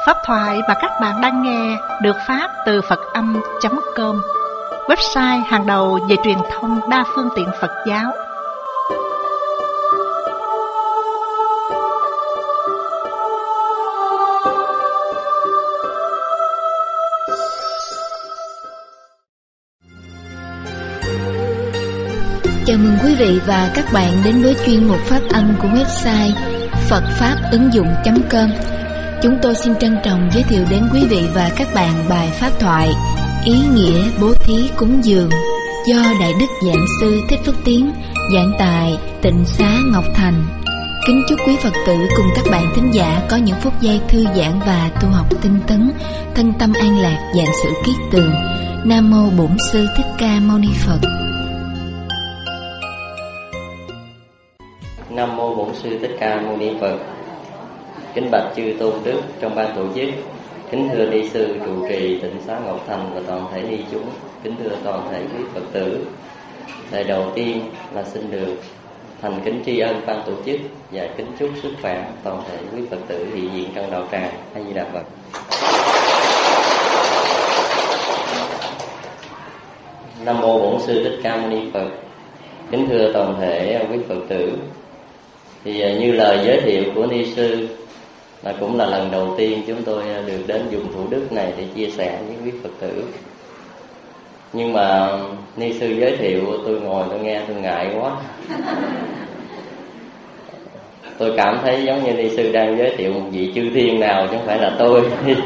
Pháp thoại mà các bạn đang nghe được phát từ Phật-âm.com, website hàng đầu về truyền thông đa phương tiện Phật giáo. Chào mừng quý vị và các bạn đến với chuyên mục phát âm của website phậtfáp-ứng-dụng.com. Chúng tôi xin trân trọng giới thiệu đến quý vị và các bạn bài pháp thoại Ý nghĩa bố thí cúng dường do Đại Đức Giảng Sư Thích Phước Tiến giảng tại Tịnh Xá Ngọc Thành. Kính chúc quý Phật tử cùng các bạn thính giả có những phút giây thư giãn và tu học tinh tấn, thân tâm an lạc, vạn sự kiết tường. Nam mô Bổn Sư Thích Ca Mâu Ni Phật. Nam mô Bổn Sư Thích Ca Mâu Ni Phật. Kính bạch chư tôn đức trong ban tổ chức, kính thưa ni sư trụ trì Tịnh Xá Ngọc Thành và toàn thể ni chúng, kính thưa toàn thể quý Phật tử. Lời đầu tiên là xin được thành kính tri ân ban tổ chức và kính chúc sức khỏe toàn thể quý Phật tử hiện diện trong đạo tràng. A Di Đà Phật. Nam mô Bổn Sư Thích Ca Mâu Ni Phật. Kính thưa toàn thể quý Phật tử, thì như lời giới thiệu của ni sư là cũng là lần đầu tiên chúng tôi được đến vùng Thủ Đức này để chia sẻ với quý Phật tử. Nhưng mà ni sư giới thiệu tôi ngồi tôi nghe tôi ngại quá. Tôi cảm thấy giống như ni sư đang giới thiệu một vị chư thiên nào chứ không phải là tôi.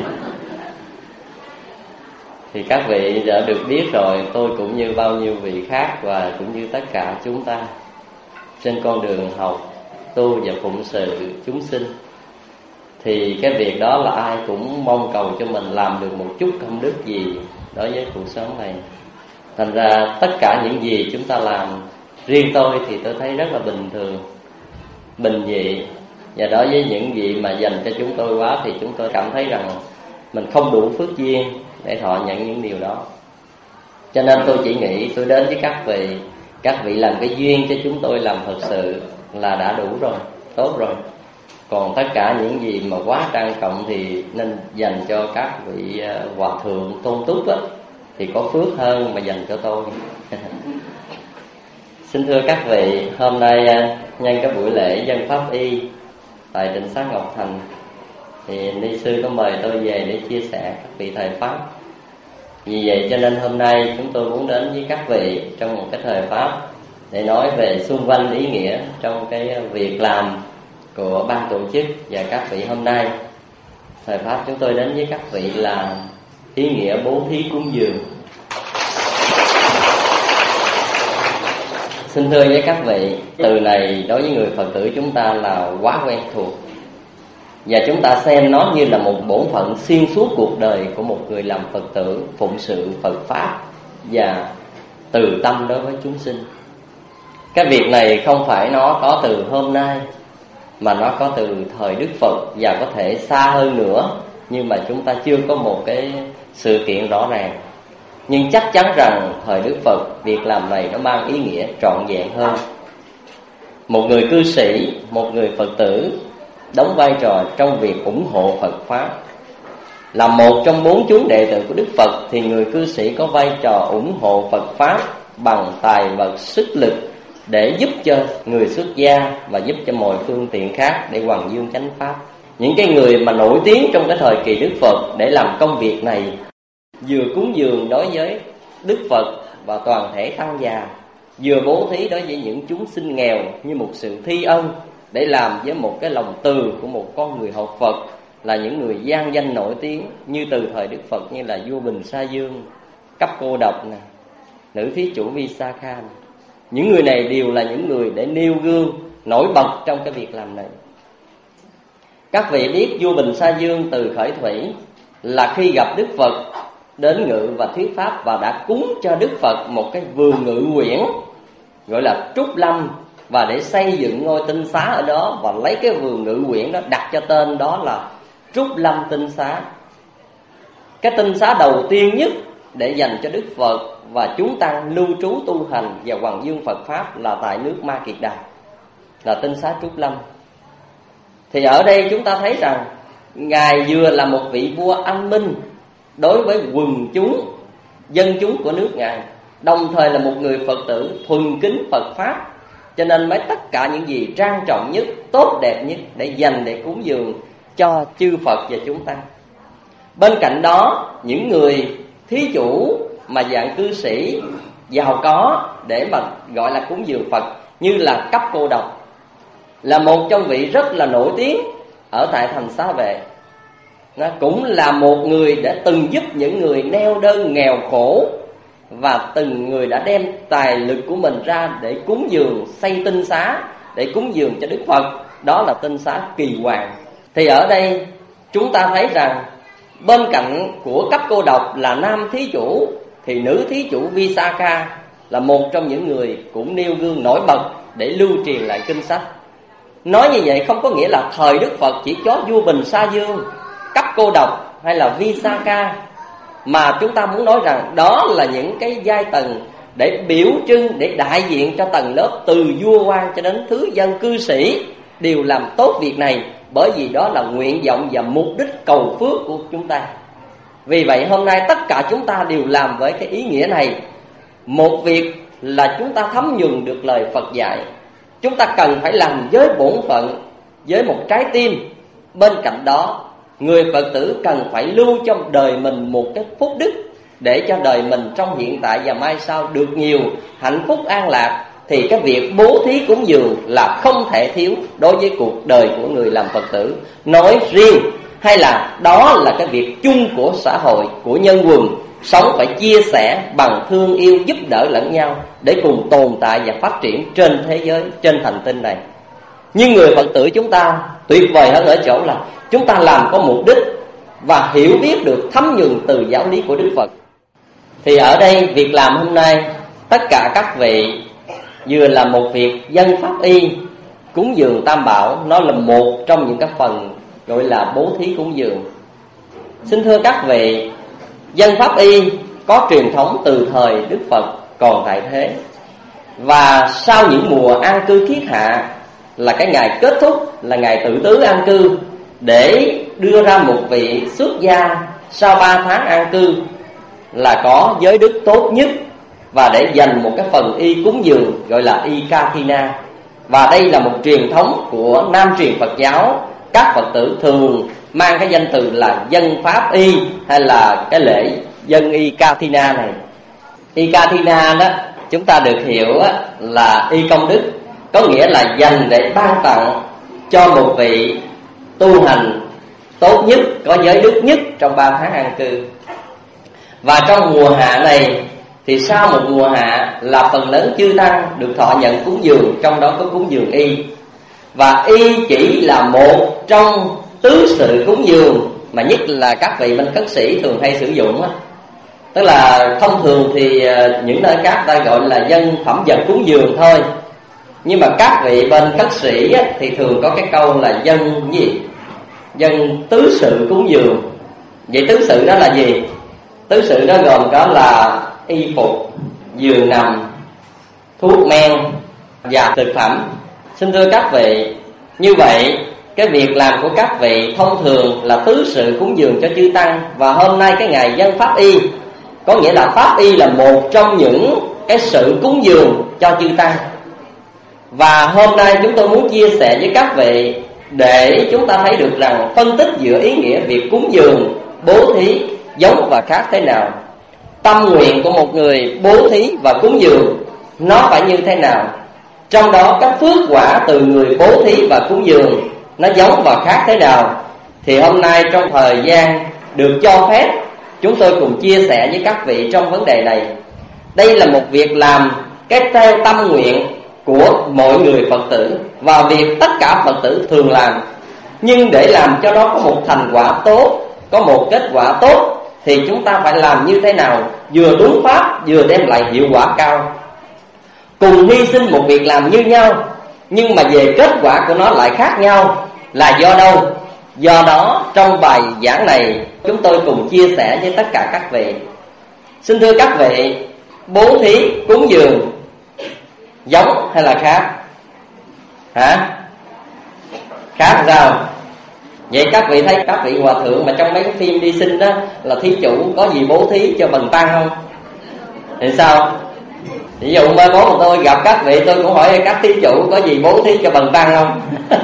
Thì các vị đã được biết rồi, tôi cũng như bao nhiêu vị khác và cũng như tất cả chúng ta trên con đường học tu và phụng sự chúng sinh, thì cái việc đó là ai cũng mong cầu cho mình làm được một chút công đức gì đối với cuộc sống này. Thành ra tất cả những gì chúng ta làm, riêng tôi thì tôi thấy rất là bình thường, bình dị. Và đối với những gì mà dành cho chúng tôi quá thì chúng tôi cảm thấy rằng mình không đủ phước duyên để thọ nhận những điều đó. Cho nên tôi chỉ nghĩ tôi đến với các vị làm cái duyên cho chúng tôi làm thật sự là đã đủ rồi, tốt rồi. Còn tất cả những gì mà quá trang trọng thì nên dành cho các vị hòa thượng tôn túc á, thì có phước hơn mà dành cho tôi. Xin thưa các vị, hôm nay nhân cái buổi lễ dân pháp y tại Tịnh Xá Ngọc Thành, thì ni sư có mời tôi về để chia sẻ các vị thầy pháp. Vì vậy cho nên hôm nay chúng tôi muốn đến với các vị trong một cái thời pháp để nói về xung quanh ý nghĩa trong cái việc làm của ban tổ chức và các vị hôm nay. Thời pháp chúng tôi đến với các vị là ý nghĩa bố thí cúng dường. Xin thưa với các vị, từ này đối với người Phật tử chúng ta là quá quen thuộc, và chúng ta xem nó như là một bổn phận xuyên suốt cuộc đời của một người làm Phật tử, phụng sự Phật Pháp và từ tâm đối với chúng sinh. Cái việc này không phải nó có từ hôm nay, mà nó có từ thời Đức Phật và có thể xa hơn nữa, nhưng mà chúng ta chưa có một cái sự kiện rõ ràng. Nhưng chắc chắn rằng thời Đức Phật, việc làm này nó mang ý nghĩa trọn vẹn hơn. Một người cư sĩ, một người Phật tử đóng vai trò trong việc ủng hộ Phật Pháp. Là một trong 4 chúng đệ tử của Đức Phật thì người cư sĩ có vai trò ủng hộ Phật Pháp bằng tài vật sức lực để giúp cho người xuất gia và giúp cho mọi phương tiện khác để hoằng dương chánh pháp. Những cái người mà nổi tiếng trong cái thời kỳ Đức Phật để làm công việc này, vừa cúng dường đối với Đức Phật và toàn thể tăng già, vừa bố thí đối với những chúng sinh nghèo như một sự thi ân, để làm với một cái lòng từ của một con người học Phật, là những người gian danh nổi tiếng như từ thời Đức Phật, như là vua Bình Sa Dương, Cấp Cô Độc nè, nữ thí chủ Visakha nè. Những người này đều là những người để nêu gương nổi bật trong cái việc làm này. Các vị biết vua Bình Sa Dương từ khởi thủy là khi gặp Đức Phật đến ngự và thuyết pháp, và đã cúng cho Đức Phật một cái vườn ngự quyển gọi là Trúc Lâm, và để xây dựng ngôi tinh xá ở đó, và lấy cái vườn ngự quyển đó đặt cho tên đó là Trúc Lâm Tinh Xá. Cái tinh xá đầu tiên nhất để dành cho Đức Phật và chúng tăng lưu trú tu hành và hoằng dương Phật Pháp là tại nước Ma Kiệt Đà, là tinh xá Trúc Lâm. Thì ở đây chúng ta thấy rằng Ngài vừa là một vị vua anh minh đối với quần chúng, dân chúng của nước Ngài, đồng thời là một người Phật tử thuần kính Phật Pháp, cho nên mới tất cả những gì trang trọng nhất, tốt đẹp nhất để dành để cúng dường cho chư Phật và chúng ta. Bên cạnh đó, những người thí chủ mà dạng cư sĩ giàu có để mà gọi là cúng dường Phật, như là Cấp Cô Độc, là một trong vị rất là nổi tiếng ở tại thành Xá Vệ. Nó cũng là một người đã từng giúp những người neo đơn nghèo khổ, và từng người đã đem tài lực của mình ra để cúng dường xây tinh xá, để cúng dường cho Đức Phật. Đó là tinh xá Kỳ Hoàng. Thì ở đây chúng ta thấy rằng bên cạnh của Cấp Cô Độc là nam thí chủ, thì nữ thí chủ Visakha là một trong những người cũng nêu gương nổi bật để lưu truyền lại kinh sách. Nói như vậy không có nghĩa là thời Đức Phật chỉ có vua Bình Sa Dương, Cấp Cô Độc hay là Visakha, mà chúng ta muốn nói rằng đó là những cái giai tầng để biểu trưng, để đại diện cho tầng lớp từ vua quan cho đến thứ dân cư sĩ đều làm tốt việc này, bởi vì đó là nguyện vọng và mục đích cầu phước của chúng ta. Vì vậy hôm nay tất cả chúng ta đều làm với cái ý nghĩa này. Một việc là chúng ta thấm nhuần được lời Phật dạy, chúng ta cần phải làm với bổn phận, với một trái tim. Bên cạnh đó, người Phật tử cần phải lưu trong đời mình một cái phúc đức, để cho đời mình trong hiện tại và mai sau được nhiều hạnh phúc an lạc. Thì cái việc bố thí cúng dường là không thể thiếu đối với cuộc đời của người làm Phật tử nói riêng, hay là đó là cái việc chung của xã hội, của nhân quần. Sống phải chia sẻ bằng thương yêu, giúp đỡ lẫn nhau để cùng tồn tại và phát triển trên thế giới, trên hành tinh này. Nhưng người Phật tử chúng ta tuyệt vời hơn ở chỗ là chúng ta làm có mục đích và hiểu biết được, thấm nhuần từ giáo lý của Đức Phật. Thì ở đây việc làm hôm nay, tất cả các vị vừa là một việc dân pháp y, cúng dường Tam Bảo, nó là một trong những cái phần gọi là bố thí cúng dường. Xin thưa các vị, dân pháp y có truyền thống từ thời Đức Phật còn tại thế, và sau những mùa an cư kiết hạ là cái ngày kết thúc, là ngày tự tứ an cư, để đưa ra một vị xuất gia sau 3 tháng an cư là có giới đức tốt nhất, và để dành một cái phần y cúng dường gọi là y Kathina. Và đây là một truyền thống của Nam truyền Phật giáo. Các Phật tử thường mang cái danh từ là dân pháp y, hay là cái lễ dân y Kathina này. Y Kathina đó chúng ta được hiểu là y công đức, có nghĩa là dành để ban tặng cho một vị tu hành tốt nhất, có giới đức nhất trong 3 tháng an cư. Và trong mùa hạ này thì sau một mùa hạ là phần lớn chư tăng được thọ nhận cúng dường, trong đó có cúng dường y. Và y chỉ là một trong tứ sự cúng dường mà nhất là các vị bên cất sĩ thường hay sử dụng á. Tức là thông thường thì những nơi khác ta gọi là dân phẩm vật cúng dường thôi, nhưng mà các vị bên cất sĩ á, thì thường có cái câu là dân gì? Dân tứ sự cúng dường. Vậy tứ sự đó là gì? Tứ sự đó gồm có là y phục, giường nằm, thuốc men và thực phẩm. Xin thưa các vị, như vậy cái việc làm của các vị thông thường là tứ sự cúng dường cho chư tăng. Và hôm nay cái ngày dân pháp y, có nghĩa là pháp y là một trong những cái sự cúng dường cho chư tăng. Và hôm nay chúng tôi muốn chia sẻ với các vị để chúng ta thấy được rằng phân tích giữa ý nghĩa việc cúng dường, bố thí giống và khác thế nào. Tâm nguyện của một người bố thí và cúng dường nó phải như thế nào. Trong đó các phước quả từ người bố thí và cúng dường nó giống và khác thế nào. Thì hôm nay trong thời gian được cho phép, chúng tôi cùng chia sẻ với các vị trong vấn đề này. Đây là một việc làm cái theo tâm nguyện của mọi người Phật tử, và việc tất cả Phật tử thường làm. Nhưng để làm cho nó có một thành quả tốt, có một kết quả tốt, thì chúng ta phải làm như thế nào vừa đúng pháp, vừa đem lại hiệu quả cao. Cùng hy sinh một việc làm như nhau, nhưng mà về kết quả của nó lại khác nhau. Là do đâu? Do đó trong bài giảng này chúng tôi cùng chia sẻ với tất cả các vị. Xin thưa các vị, bố thí cúng dường giống hay là khác? Hả? Khác sao? Vậy các vị thấy các vị hòa thượng mà trong mấy cái phim đi sinh đó là thí chủ có gì bố thí cho bần tăng không? Thì sao? Ví dụ mai mốt tôi gặp các vị, tôi cũng hỏi các thí chủ có gì bố thí cho bần tăng không?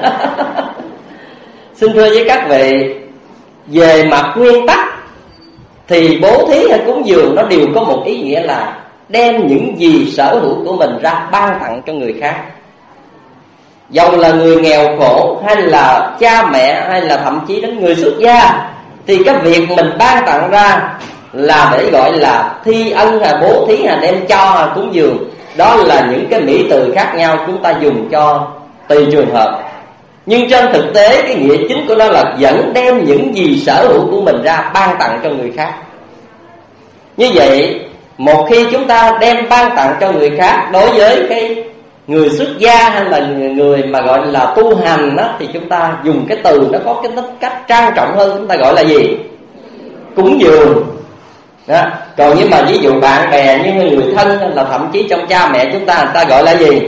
Xin thưa với các vị, về mặt nguyên tắc thì bố thí hay cúng dường nó đều có một ý nghĩa là đem những gì sở hữu của mình ra ban tặng cho người khác. Dầu là người nghèo khổ, hay là cha mẹ, hay là thậm chí đến người xuất gia, thì cái việc mình ban tặng ra là để gọi là thi ân hay bố thí hay đem cho hay cúng dường. Đó là những cái mỹ từ khác nhau chúng ta dùng cho tùy trường hợp. Nhưng trên thực tế cái nghĩa chính của nó là vẫn đem những gì sở hữu của mình ra ban tặng cho người khác. Như vậy một khi chúng ta đem ban tặng cho người khác, đối với cái người xuất gia hay là người mà gọi là tu hành đó, thì chúng ta dùng cái từ nó có cái tính cách trang trọng hơn, chúng ta gọi là gì? Cúng dường đó. Còn nhưng mà ví dụ bạn bè như người thân hay là thậm chí trong cha mẹ chúng ta gọi là gì?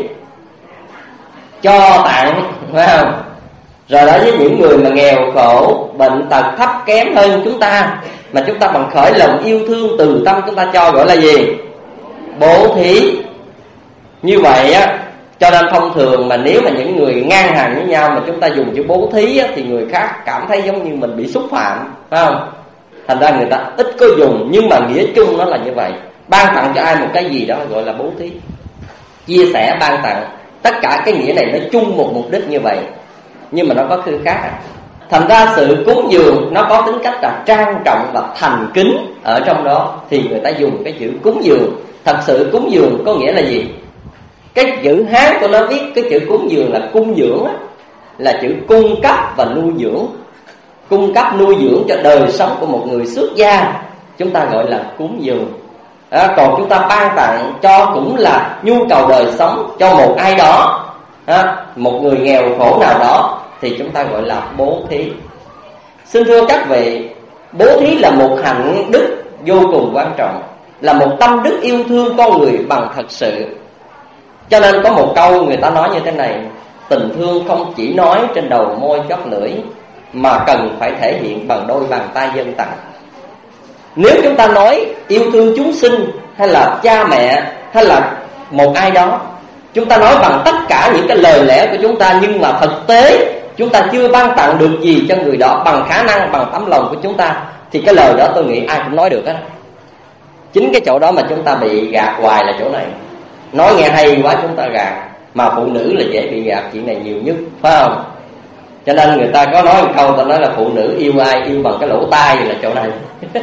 Cho tặng, phải không? Rồi đó, với những người mà nghèo khổ, bệnh tật, thấp kém hơn chúng ta, mà chúng ta bằng khởi lòng yêu thương từ tâm chúng ta cho, gọi là gì? Bố thí. Như vậy á, cho nên thông thường mà nếu mà những người ngang hàng với nhau mà chúng ta dùng chữ bố thí á, thì người khác cảm thấy giống như mình bị xúc phạm, phải không? Thành ra người ta ít có dùng, nhưng mà nghĩa chung nó là như vậy. Ban tặng cho ai một cái gì đó gọi là bố thí, chia sẻ ban tặng. Tất cả cái nghĩa này nó chung một mục đích như vậy, nhưng mà nó có khư khác. Thành ra sự cúng dường nó có tính cách là trang trọng và thành kính ở trong đó, thì người ta dùng cái chữ cúng dường. Thật sự cúng dường có nghĩa là gì? Cái chữ Hán của nó viết cái chữ cúng dường là cung dưỡng á, là chữ cung cấp và nuôi dưỡng. Cung cấp nuôi dưỡng cho đời sống của một người xuất gia, chúng ta gọi là cúng dường. Còn chúng ta ban tặng cho cũng là nhu cầu đời sống cho một ai đó, một người nghèo khổ nào đó, thì chúng ta gọi là bố thí. Xin thưa các vị, bố thí là một hạnh đức vô cùng quan trọng, là một tâm đức yêu thương con người bằng thật sự. Cho nên có một câu người ta nói như thế này: tình thương không chỉ nói trên đầu môi chóp lưỡi, mà cần phải thể hiện bằng đôi bàn tay dâng tặng. Nếu chúng ta nói yêu thương chúng sinh, hay là cha mẹ, hay là một ai đó, chúng ta nói bằng tất cả những cái lời lẽ của chúng ta, nhưng mà thực tế chúng ta chưa ban tặng được gì cho người đó bằng khả năng, bằng tấm lòng của chúng ta, thì cái lời đó tôi nghĩ ai cũng nói được á. Chính cái chỗ đó mà chúng ta bị gạt hoài là chỗ này. Nói nghe hay quá chúng ta gạt, mà phụ nữ là dễ bị gạt chuyện này nhiều nhất, phải không? Cho nên người ta có nói một câu, ta nói là phụ nữ yêu ai yêu bằng cái lỗ tai là chỗ này.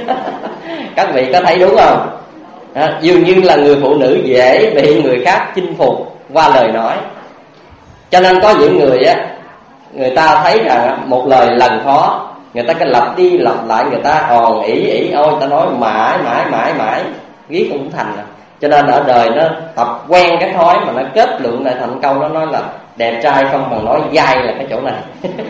Các vị có thấy đúng không? Dường như là người phụ nữ dễ bị người khác chinh phục qua lời nói. Cho nên có những người á, người ta thấy rằng một lời lần khó, người ta cứ lặp đi lặp lại, người ta òn ỉ ôi, ta nói mãi viết cũng thành à. Cho nên ở đời nó tập quen cái thói mà nó kết luận lại thành câu, nó nói là đẹp trai không bằng nói dai là cái chỗ này.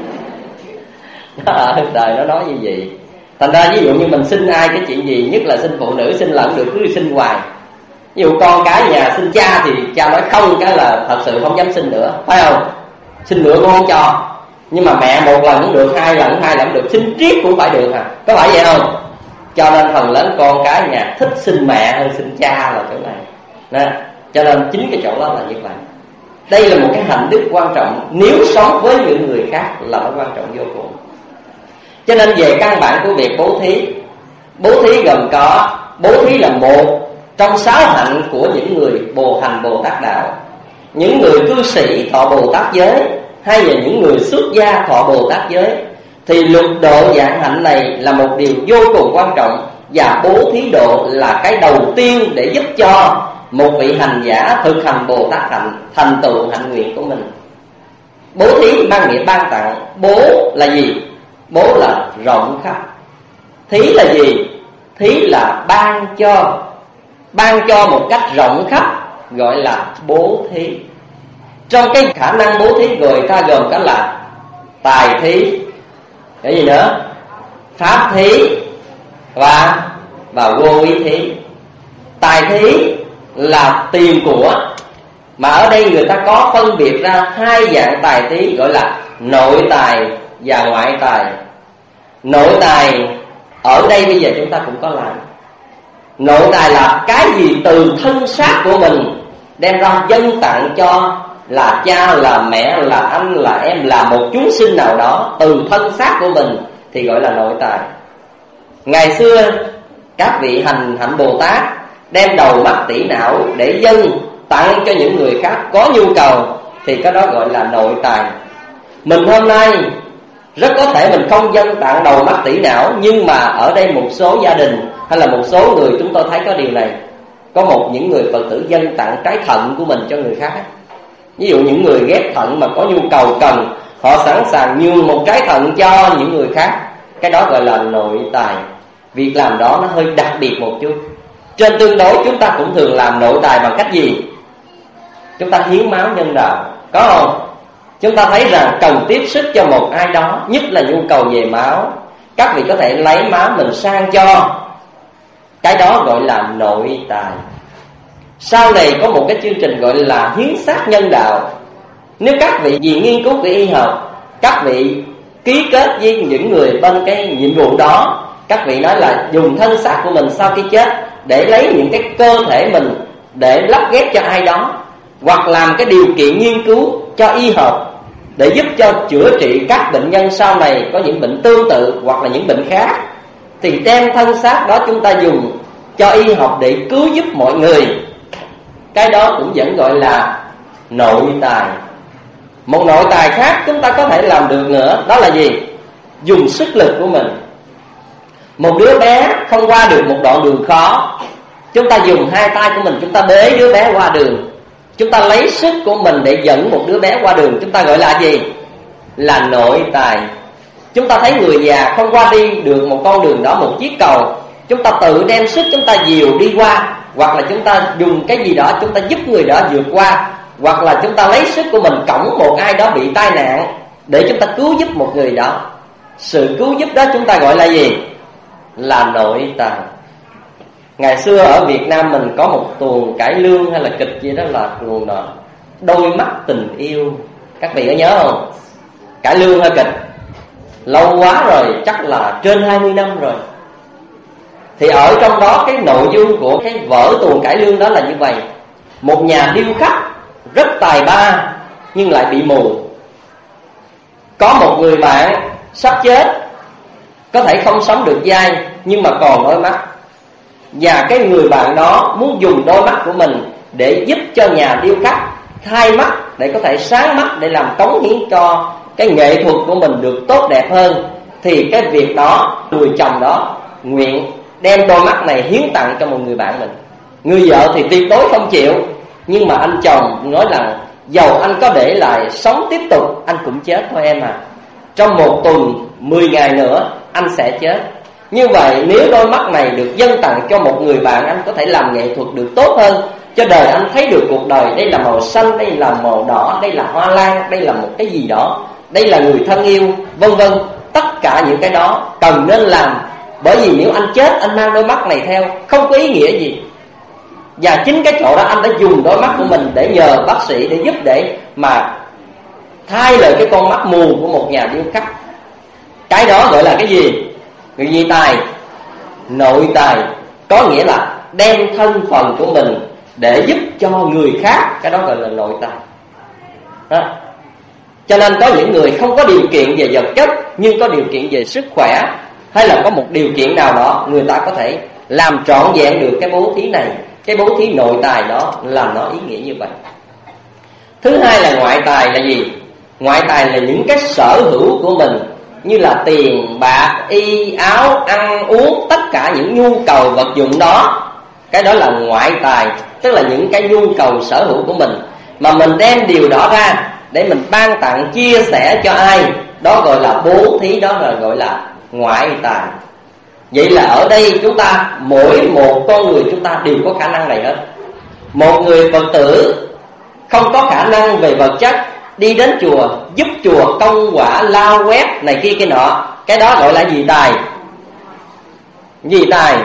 Ở đời nó nói như vậy. Thành ra ví dụ như mình xin ai cái chuyện gì, nhất là xin phụ nữ, xin lẫn được cứ xin hoài. Ví dụ con cái nhà xin cha thì cha nói không, cái là thật sự không dám xin nữa, phải không? Xin nữa cũng không cho. Nhưng mà mẹ một lần cũng được, hai lần cũng được, xin triết cũng phải được có phải vậy không? Cho nên phần lớn con cái nhà thích xin mẹ hơn xin cha là chỗ này. Nè, cho nên chính cái chỗ đó là như vậy. Đây là một cái hạnh đức quan trọng, nếu sống với những người khác là nó quan trọng vô cùng. Cho nên về căn bản của việc bố thí gồm có, bố thí là một trong 6 hạnh của những người hành Bồ Tát đạo. Những người cư sĩ thọ Bồ Tát giới, hay là những người xuất gia thọ Bồ Tát giới, thì lục độ dạng hạnh này là một điều vô cùng quan trọng. Và bố thí độ là cái đầu tiên để giúp cho một vị hành giả thực hành Bồ Tát hạnh, thành tựu hạnh nguyện của mình. Bố thí mang nghĩa ban tặng. Bố là gì? Bố là rộng khắp. Thí là gì? Thí là ban cho. Ban cho một cách rộng khắp gọi là bố thí. Trong cái khả năng bố thí người ta gồm có là tài thí, cái gì nữa? Pháp thí và vô ý thí. Tài thí là tiền của, mà ở đây người ta có phân biệt ra 2 dạng tài thí, gọi là nội tài và ngoại tài. Nội tài ở đây bây giờ chúng ta cũng có làm. Nội tài là cái gì từ thân xác của mình đem ra dâng tặng cho là cha, là mẹ, là anh, là em, là một chúng sinh nào đó từ thân xác của mình thì gọi là nội tài. Ngày xưa các vị hạnh Bồ Tát đem đầu mắt tỷ não để dâng tặng cho những người khác có nhu cầu thì cái đó gọi là nội tài. Mình hôm nay rất có thể mình không dâng tặng đầu mắt tỷ não, nhưng mà ở đây một số gia đình hay là một số người chúng tôi thấy có điều này. Có những người Phật tử dâng tặng trái thận của mình cho người khác. Ví dụ những người ghép thận mà có nhu cầu cần, họ sẵn sàng nhường một trái thận cho những người khác. Cái đó gọi là nội tài. Việc làm đó nó hơi đặc biệt một chút. Trên tương đối chúng ta cũng thường làm nội tài bằng cách gì? Chúng ta hiến máu nhân đạo, có không? Chúng ta thấy rằng cần tiếp sức cho một ai đó, nhất là nhu cầu về máu, các vị có thể lấy máu mình sang cho. Cái đó gọi là nội tài. Sau này có một cái chương trình gọi là hiến xác nhân đạo. Nếu các vị vì nghiên cứu về y học, các vị ký kết với những người bên cái nhiệm vụ đó, các vị nói là dùng thân xác của mình sau khi chết để lấy những cái cơ thể mình để lắp ghép cho ai đó, hoặc làm cái điều kiện nghiên cứu cho y học để giúp cho chữa trị các bệnh nhân sau này có những bệnh tương tự hoặc là những bệnh khác, thì đem thân xác đó chúng ta dùng cho y học để cứu giúp mọi người. Cái đó cũng vẫn gọi là nội tài. Một nội tài khác chúng ta có thể làm được nữa, đó là gì? Dùng sức lực của mình. Một đứa bé không qua được một đoạn đường khó, chúng ta dùng hai tay của mình, chúng ta bế đứa bé qua đường. Chúng ta lấy sức của mình để dẫn một đứa bé qua đường, chúng ta gọi là gì? Là nội tài. Chúng ta thấy người già không qua đi được một con đường đó, một chiếc cầu, chúng ta tự đem sức chúng ta dìu đi qua, hoặc là chúng ta dùng cái gì đó chúng ta giúp người đó vượt qua, hoặc là chúng ta lấy sức của mình cõng một ai đó bị tai nạn để chúng ta cứu giúp một người đó. Sự cứu giúp đó chúng ta gọi là gì? Là nội tài. Ngày xưa ở Việt Nam mình có một tuồng cải lương hay là kịch gì đó là tuồng đó Đôi mắt tình yêu. Các vị có nhớ không? Cải lương hay kịch lâu quá rồi, chắc là trên 20 năm rồi. Thì ở trong đó cái nội dung của cái vở tuồng cải lương đó là như vậy. Một nhà điêu khắc rất tài ba nhưng lại bị mù. Có một người bạn sắp chết, có thể không sống được dai nhưng mà còn đôi mắt. Và cái người bạn đó muốn dùng đôi mắt của mình để giúp cho nhà điêu khắc thay mắt, để có thể sáng mắt, để làm cống hiến cho cái nghệ thuật của mình được tốt đẹp hơn. Thì cái việc đó, người chồng đó nguyện đem đôi mắt này hiến tặng cho một người bạn mình. Người vợ thì tuyệt đối không chịu, nhưng mà anh chồng nói rằng dầu anh có để lại sống tiếp tục, anh cũng chết thôi em à. Trong một tuần 10 ngày nữa anh sẽ chết. Như vậy nếu đôi mắt này được dâng tặng cho một người bạn, anh có thể làm nghệ thuật được tốt hơn, cho đời anh thấy được cuộc đời. Đây là màu xanh, đây là màu đỏ, đây là hoa lan, đây là một cái gì đó, đây là người thân yêu, vân vân. Tất cả những cái đó cần nên làm. Bởi vì nếu anh chết, anh mang đôi mắt này theo không có ý nghĩa gì. Và chính cái chỗ đó anh đã dùng đôi mắt của mình để nhờ bác sĩ để giúp, để mà thay lời cái con mắt mù của một nhà điêu khắc. Cái đó gọi là cái gì? Người gì tài? Nội tài. Có nghĩa là đem thân phần của mình để giúp cho người khác. Cái đó gọi là nội tài đó. Cho nên có những người không có điều kiện về vật chất nhưng có điều kiện về sức khỏe, hay là có một điều kiện nào đó, người ta có thể làm trọn vẹn được cái bố thí này. Cái bố thí nội tài đó là nó ý nghĩa như vậy. Thứ hai là ngoại tài là gì? Ngoại tài là những cái sở hữu của mình, như là tiền, bạc, y, áo, ăn, uống, tất cả những nhu cầu vật dụng đó. Cái đó là ngoại tài, tức là những cái nhu cầu sở hữu của mình mà mình đem điều đó ra để mình ban tặng, chia sẻ cho ai. Đó gọi là bố thí, đó là gọi là ngoại tài. Vậy là ở đây chúng ta, mỗi một con người chúng ta đều có khả năng này hết. Một người Phật tử không có khả năng về vật chất, đi đến chùa, giúp chùa công quả, lao quét này kia kia nọ, cái đó gọi là gì tài? Gì tài?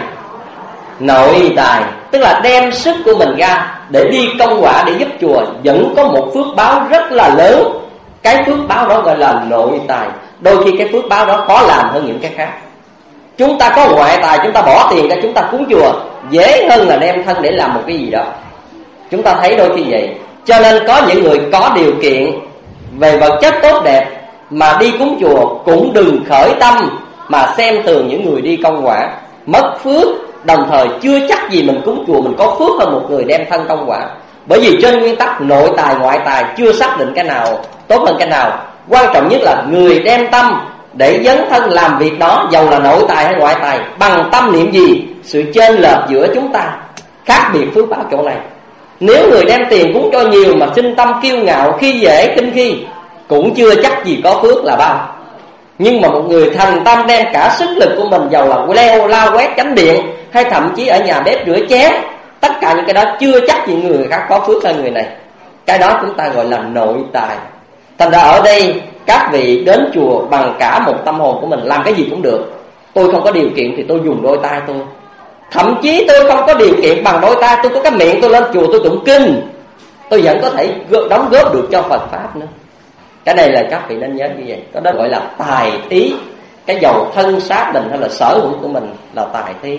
Nội tài. Tức là đem sức của mình ra để đi công quả, để giúp chùa, vẫn có một phước báo rất là lớn. Cái phước báo đó gọi là nội tài. đôi khi cái phước báo đó khó làm hơn những cái khác. Chúng ta có ngoại tài, chúng ta bỏ tiền ra chúng ta cúng chùa dễ hơn là đem thân để làm một cái gì đó. Chúng ta thấy đôi khi vậy. Cho nên có những người có điều kiện về vật chất tốt đẹp mà đi cúng chùa cũng đừng khởi tâm mà xem thường những người đi công quả, mất phước. Đồng thời chưa chắc gì mình cúng chùa mình có phước hơn một người đem thân công quả. Bởi vì trên nguyên tắc nội tài ngoại tài chưa xác định cái nào tốt hơn cái nào. Quan trọng nhất là người đem tâm để dấn thân làm việc đó, dầu là nội tài hay ngoại tài, bằng tâm niệm gì, sự chênh lệch giữa chúng ta khác biệt phước báo chỗ này. Nếu người đem tiền cúng cho nhiều mà sinh tâm kiêu ngạo, khi dễ, khinh khi, cũng chưa chắc gì có phước là bao. Nhưng mà một người thành tâm đem cả sức lực của mình, dầu là leo lao quét chánh điện hay thậm chí ở nhà bếp rửa chén, tất cả những cái đó chưa chắc gì người khác có phước hơn người này. Cái đó chúng ta gọi là nội tài. Thành ra ở đây các vị đến chùa bằng cả một tâm hồn của mình, làm cái gì cũng được. Tôi không có điều kiện thì tôi dùng đôi tay tôi. Thậm chí tôi không có điều kiện bằng đôi tay, tôi có cái miệng tôi lên chùa tôi tụng kinh, tôi vẫn có thể đóng góp được cho Phật Pháp nữa. Cái này là các vị nên nhớ như vậy. Đó gọi là tài thí. Cái dầu thân xác mình hay là sở hữu của mình là tài thí.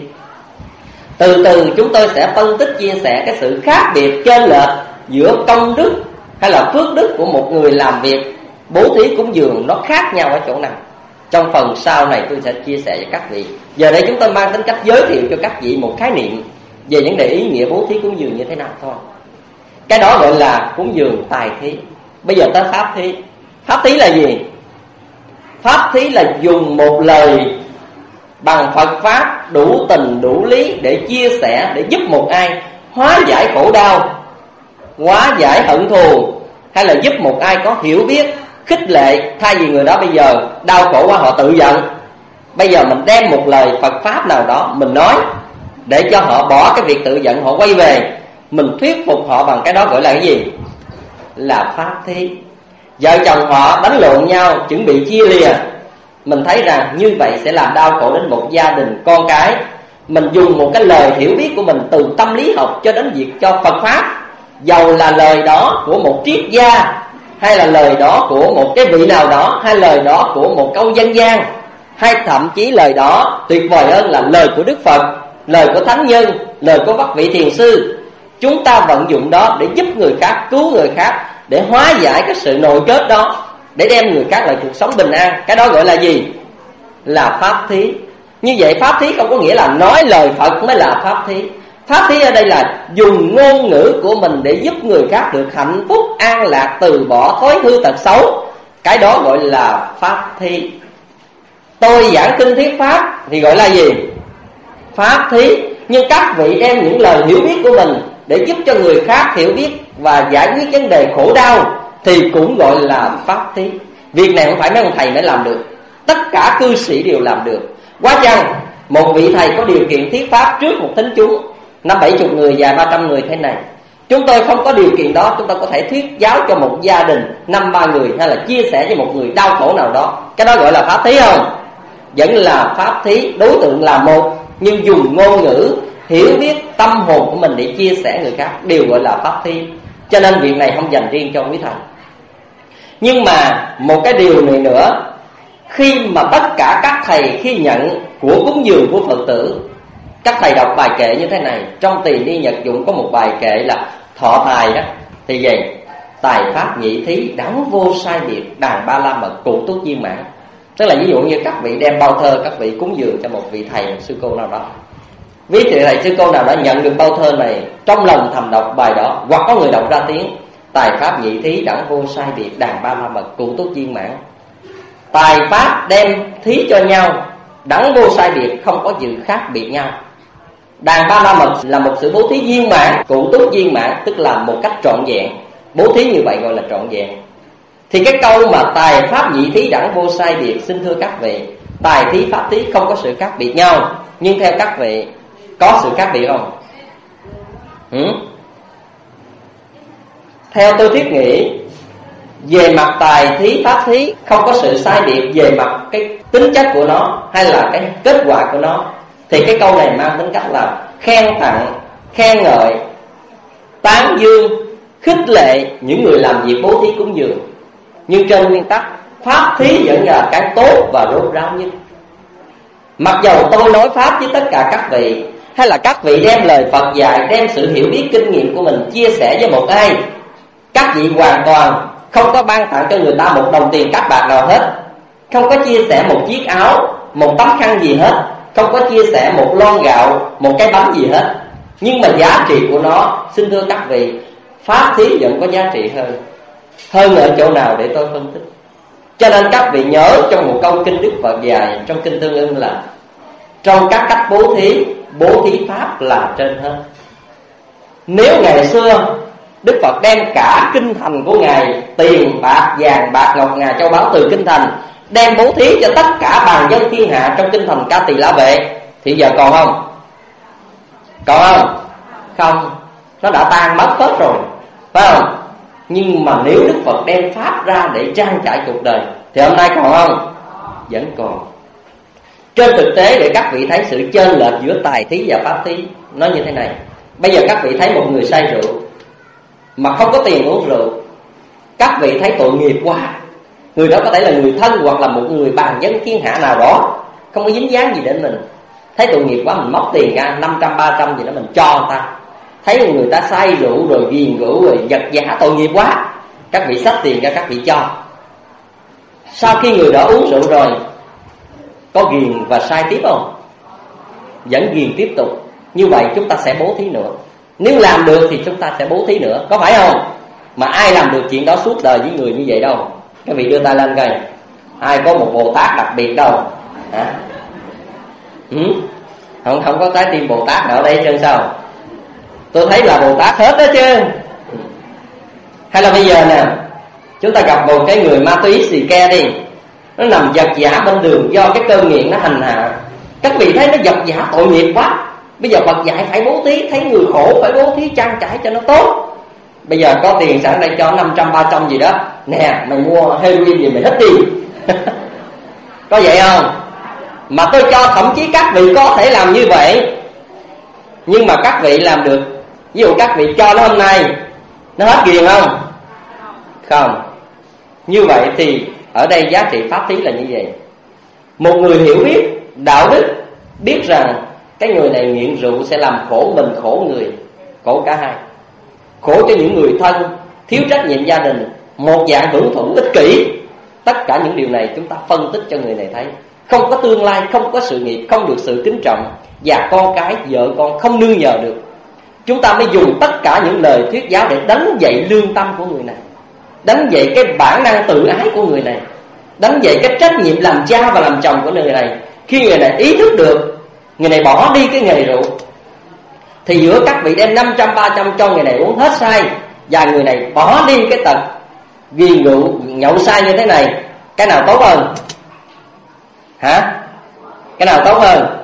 Từ từ chúng tôi sẽ phân tích chia sẻ cái sự khác biệt chênh lệch giữa công đức hay là phước đức của một người làm việc bố thí cúng dường, nó khác nhau ở chỗ nào. Trong phần sau này tôi sẽ chia sẻ với các vị. Giờ đây chúng tôi mang tính cách giới thiệu cho các vị một khái niệm về vấn đề ý nghĩa bố thí cúng dường như thế nào thôi. Cái đó gọi là cúng dường tài thí. Bây giờ tới pháp thí. Pháp thí là gì? Pháp thí là dùng một lời bằng Phật Pháp đủ tình đủ lý để chia sẻ, để giúp một ai hóa giải khổ đau, hóa giải hận thù, hay là giúp một ai có hiểu biết, khích lệ. Thay vì người đó bây giờ đau khổ quá họ tự giận, bây giờ mình đem một lời Phật Pháp nào đó mình nói để cho họ bỏ cái việc tự giận, họ quay về. Mình thuyết phục họ bằng cái đó gọi là cái gì? Là pháp thí. Vợ chồng họ đánh lộn nhau, chuẩn bị chia lìa, mình thấy rằng như vậy sẽ làm đau khổ đến một gia đình, con cái. Mình dùng một cái lời hiểu biết của mình từ tâm lý học cho đến việc cho Phật Pháp, dầu là lời đó của một triết gia, hay là lời đó của một cái vị nào đó, hay lời đó của một câu dân gian, hay thậm chí lời đó tuyệt vời hơn là lời của Đức Phật, lời của Thánh Nhân, lời của các vị thiền sư. Chúng ta vận dụng đó để giúp người khác, cứu người khác, để hóa giải cái sự nội kết đó, để đem người khác lại cuộc sống bình an. Cái đó gọi là gì? Là pháp thí. Như vậy pháp thí không có nghĩa là nói lời Phật mới là pháp thí. Pháp thí ở đây là dùng ngôn ngữ của mình để giúp người khác được hạnh phúc, an lạc, từ bỏ thói hư tật xấu. Cái đó gọi là pháp thí. Tôi giảng kinh thuyết pháp thì gọi là gì? Pháp thí. Nhưng các vị đem những lời hiểu biết của mình để giúp cho người khác hiểu biết và giải quyết vấn đề khổ đau thì cũng gọi là pháp thí. Việc này không phải mấy ông thầy mới làm được, tất cả cư sĩ đều làm được. Quá chăng một vị thầy có điều kiện thuyết pháp trước một thính chúng 50-70 người, vài 300 người thế này. Chúng tôi không có điều kiện đó, chúng ta có thể thuyết giáo cho một gia đình 5-3 người, hay là chia sẻ với một người đau khổ nào đó. Cái đó gọi là pháp thí không? Vẫn là pháp thí, đối tượng là một, nhưng dùng ngôn ngữ, hiểu biết tâm hồn của mình để chia sẻ người khác đều gọi là pháp thí. Cho nên việc này không dành riêng cho quý thầy. Nhưng mà một cái điều này nữa, khi mà tất cả các thầy khi nhận của cúng dường của Phật tử, các thầy đọc bài kệ như thế này. Trong Tỳ Ni Nhật Dụng có một bài kệ là thọ tài đó, thì vậy: tài pháp nhị thí, đẳng vô sai biệt, đàn ba la mật, cụ túc viên mãn. Tức là ví dụ như các vị đem bao thơ, các vị cúng dường cho một vị thầy, một sư cô nào đó. Ví dụ thầy sư cô nào đó nhận được bao thơ này, trong lòng thầm đọc bài đó, hoặc có người đọc ra tiếng: tài pháp nhị thí, đẳng vô sai biệt, đàn ba la mật, cụ túc viên mãn. Tài pháp đem thí cho nhau, đẳng vô sai biệt, không có sự khác biệt nhau. Đàn ba la mật là một sự bố thí viên mãn, cụ túc viên mãn, tức là một cách trọn vẹn. Bố thí như vậy gọi là trọn vẹn. Thì cái câu mà tài pháp nhị thí, đẳng vô sai biệt, xin thưa các vị, tài thí pháp thí không có sự khác biệt nhau, nhưng theo các vị có sự khác biệt không? Theo tôi thiết nghĩ, về mặt tài thí pháp thí không có sự sai biệt về mặt cái tính chất của nó hay là cái kết quả của nó. Thì cái câu này mang tính cách là khen tặng, khen ngợi, tán dương, khích lệ những người làm việc bố thí cúng dường. Nhưng trên nguyên tắc pháp thí vẫn là cái tốt và rốt ráo nhất. Mặc dầu tôi nói pháp với tất cả các vị, hay là các vị đem lời Phật dạy, đem sự hiểu biết kinh nghiệm của mình chia sẻ với một ai, các vị hoàn toàn không có ban tặng cho người ta một đồng tiền cát bạc nào hết, không có chia sẻ một chiếc áo, một tấm khăn gì hết, không có chia sẻ một lon gạo, một cái bánh gì hết. Nhưng mà giá trị của nó, xin thưa các vị, pháp thí vẫn có giá trị hơn ở chỗ nào để tôi phân tích. Cho nên các vị nhớ trong một câu kinh Đức Phật dạy trong kinh Tương Ưng là trong các cách bố thí pháp là trên hết. Nếu ngày xưa Đức Phật đem cả kinh thành của Ngài, tiền bạc vàng bạc ngọc ngà châu báu từ kinh thành, đem bố thí cho tất cả bàn dân thiên hạ trong kinh thành Ca Tỳ La Vệ, thì giờ còn không? Còn không? Không, nó đã tan mất hết rồi, phải không? Nhưng mà nếu Đức Phật đem pháp ra để trang trải cuộc đời thì hôm nay còn không? Vẫn còn. Trên thực tế để các vị thấy sự chênh lệch giữa tài thí và pháp thí, nó như thế này. Bây giờ các vị thấy một người say rượu mà không có tiền uống rượu, các vị thấy tội nghiệp quá. Người đó có thể là người thân hoặc là một người bàn dân thiên hạ nào đó, không có dính dáng gì đến mình. Thấy tội nghiệp quá, mình móc tiền ra 500, 300 gì đó mình cho người ta. Thấy người ta say rượu rồi ghiền rượu rồi giật giả, tội nghiệp quá, các vị xách tiền ra các vị cho. Sau khi người đó uống rượu rồi, có ghiền và sai tiếp không? Vẫn ghiền tiếp tục. Như vậy chúng ta sẽ bố thí nữa. Nếu làm được thì chúng ta sẽ bố thí nữa, có phải không? Mà ai làm được chuyện đó suốt đời với người như vậy đâu? Các vị đưa tay lên coi, ai có một Bồ Tát đặc biệt đâu? Hả? Không có trái tim Bồ Tát nào ở đây chân sao? Tôi thấy là Bồ Tát hết đó chứ. Hay là bây giờ nè, chúng ta gặp một cái người ma túy xì ke đi, nó nằm giật giả bên đường do cái cơn nghiện nó hành hạ. Các vị thấy nó giật giả tội nghiệp quá. Bây giờ Phật dạy phải bố thí, thấy người khổ phải bố thí trang trải cho nó tốt. Bây giờ có tiền sẵn đây cho 500, 300 gì đó, nè mày mua heroin gì mày hết đi. Có vậy không? Mà tôi cho thậm chí các vị có thể làm như vậy. Nhưng mà các vị làm được, ví dụ các vị cho nó hôm nay, nó hết ghiền không? Không. Như vậy thì ở đây giá trị pháp thí là như vậy. Một người hiểu biết đạo đức, biết rằng cái người này nghiện rượu sẽ làm khổ mình, khổ người, khổ cả hai, khổ cho những người thân, thiếu trách nhiệm gia đình, một dạng hưởng thụ ích kỷ. Tất cả những điều này chúng ta phân tích cho người này thấy. Không có tương lai, không có sự nghiệp, không được sự kính trọng, và con cái, vợ con không nương nhờ được. Chúng ta mới dùng tất cả những lời thuyết giáo để đánh dậy lương tâm của người này, đánh dậy cái bản năng tự ái của người này, đánh dậy cái trách nhiệm làm cha và làm chồng của người này. Khi người này ý thức được, người này bỏ đi cái nghề rượu, thì giữa các vị đem 500, 300 cho người này uống hết say, và người này bỏ đi cái tật ghiền rượu nhậu say như thế này, cái nào tốt hơn? Hả? Cái nào tốt hơn?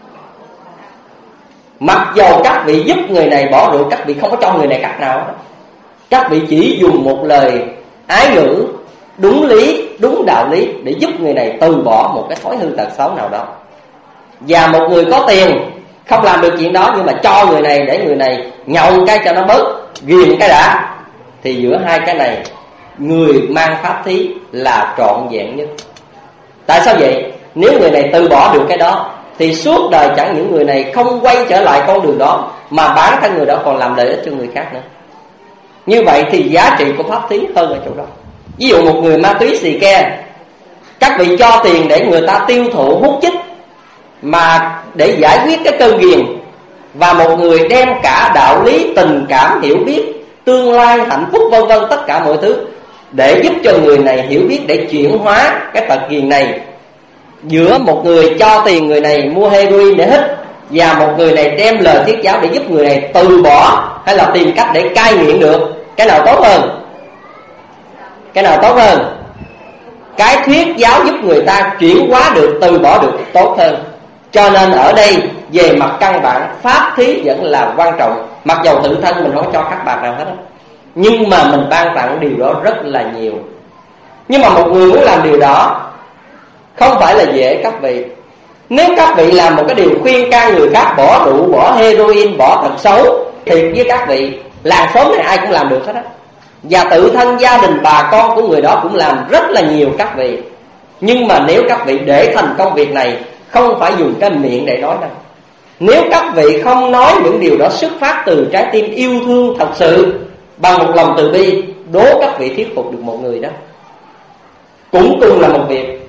Mặc dầu các vị giúp người này bỏ rượu, các vị không có cho người này cắt nào. Các vị chỉ dùng một lời ái ngữ đúng lý, đúng đạo lý để giúp người này từ bỏ một cái thói hư tật xấu nào đó. Và một người có tiền không làm được chuyện đó, nhưng mà cho người này để người này nhậu cái cho nó bớt ghiền cái đã, thì giữa hai cái này người mang pháp thí là trọn vẹn nhất. Tại sao vậy? Nếu người này từ bỏ được cái đó thì suốt đời chẳng những người này không quay trở lại con đường đó, mà bản thân người đó còn làm lợi ích cho người khác nữa. Như vậy thì giá trị của pháp thí hơn ở chỗ đó. Ví dụ một người ma túy xì ke, các vị cho tiền để người ta tiêu thụ hút chích mà để giải quyết cái cơn ghiền, và một người đem cả đạo lý, tình cảm, hiểu biết, tương lai, hạnh phúc vân vân, tất cả mọi thứ để giúp cho người này hiểu biết để chuyển hóa cái tật ghiền này. Giữa một người cho tiền người này mua heroin để hít, và một người này đem lời thuyết giáo để giúp người này từ bỏ hay là tìm cách để cai nghiện được, cái nào tốt hơn? Cái nào tốt hơn? Cái thuyết giáo giúp người ta chuyển hóa được, từ bỏ được tốt hơn. Cho nên ở đây về mặt căn bản pháp thí vẫn là quan trọng. Mặc dầu tự thân mình không cho các bạn nào hết đó, nhưng mà mình ban tặng điều đó rất là nhiều. Nhưng mà một người muốn làm điều đó không phải là dễ các vị. Nếu các vị làm một cái điều khuyên can người khác bỏ rượu, bỏ heroin, bỏ tật xấu, thì với các vị làng xóm này ai cũng làm được hết á. và tự thân gia đình bà con của người đó cũng làm rất là nhiều các vị. Nhưng mà nếu các vị để thành công việc này, không phải dùng cái miệng để nói đâu. Nếu các vị không nói những điều đó xuất phát từ trái tim yêu thương thật sự, bằng một lòng từ bi, đố các vị thuyết phục được một người đó cũng cùng là một việc.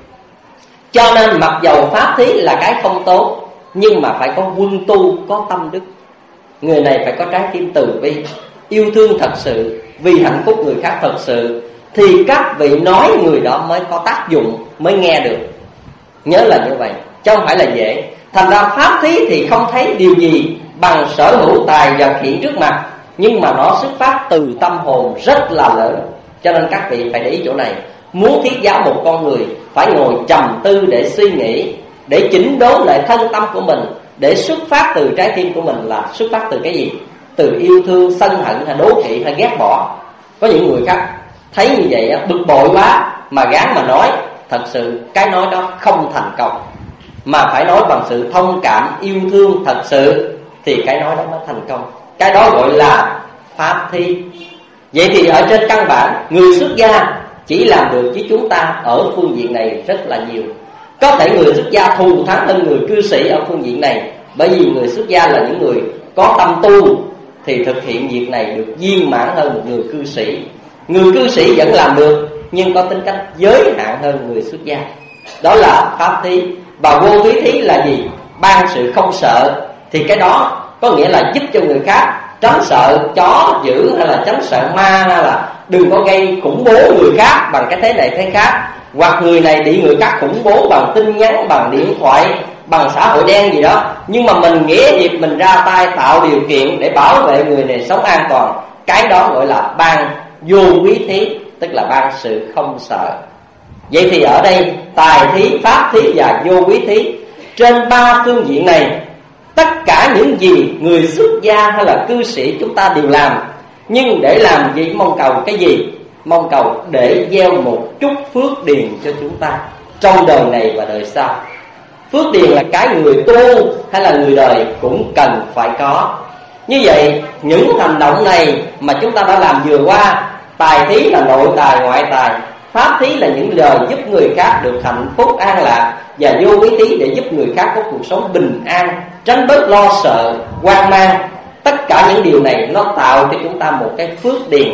Cho nên mặc dầu pháp thí là cái không tốt, nhưng mà phải có quân tu, có tâm đức. Người này phải có trái tim từ bi, yêu thương thật sự, vì hạnh phúc người khác thật sự, thì các vị nói người đó mới có tác dụng, mới nghe được. Nhớ là như vậy, chứ không phải là dễ. Thành ra pháp thí thì không thấy điều gì bằng sở hữu tài và khiển trước mặt, nhưng mà nó xuất phát từ tâm hồn rất là lớn. Cho nên các vị phải để ý chỗ này. Muốn thiết giáo một con người, phải ngồi trầm tư để suy nghĩ, để chỉnh đốn lại thân tâm của mình, để xuất phát từ trái tim của mình là xuất phát từ cái gì? Từ yêu thương, sân hận hay đố kỵ hay ghét bỏ. Có những người khác thấy như vậy á, bực bội quá mà gán mà nói, thật sự cái nói đó không thành công. Mà phải nói bằng sự thông cảm, yêu thương thật sự, thì cái nói đó mới thành công. Cái đó gọi là pháp thí. Vậy thì ở trên căn bản, người xuất gia chỉ làm được với chúng ta ở phương diện này rất là nhiều. Có thể người xuất gia thù thắng hơn người cư sĩ ở phương diện này, bởi vì người xuất gia là những người có tâm tu, thì thực hiện việc này được viên mãn hơn một người cư sĩ. Người cư sĩ vẫn làm được, nhưng có tính cách giới hạn hơn người xuất gia. Đó là pháp thí. Và vô thí thí là gì? Ban sự không sợ. Thì cái đó có nghĩa là giúp cho người khác tránh sợ chó dữ, hay là tránh sợ ma, hay là đừng có gây khủng bố người khác bằng cái thế này thế khác. Hoặc người này bị người khác khủng bố bằng tin nhắn, bằng điện thoại, bằng xã hội đen gì đó, nhưng mà mình nghĩa việc mình ra tay tạo điều kiện để bảo vệ người này sống an toàn. Cái đó gọi là ban vô quý thí, tức là ban sự không sợ. Vậy thì ở đây tài thí, pháp thí và vô quý thí, trên ba phương diện này, tất cả những gì người xuất gia hay là cư sĩ chúng ta đều làm. Nhưng để làm gì? Mong cầu cái gì? Mong cầu để gieo một chút phước điền cho chúng ta trong đời này và đời sau. Phước điền là cái người tu hay là người đời cũng cần phải có. Như vậy những hành động này mà chúng ta đã làm vừa qua, tài thí là nội tài ngoại tài, pháp thí là những lời giúp người khác được hạnh phúc an lạc, và vô quý thí để giúp người khác có cuộc sống bình an, tránh bớt lo sợ, hoang mang. Tất cả những điều này nó tạo cho chúng ta một cái phước điền.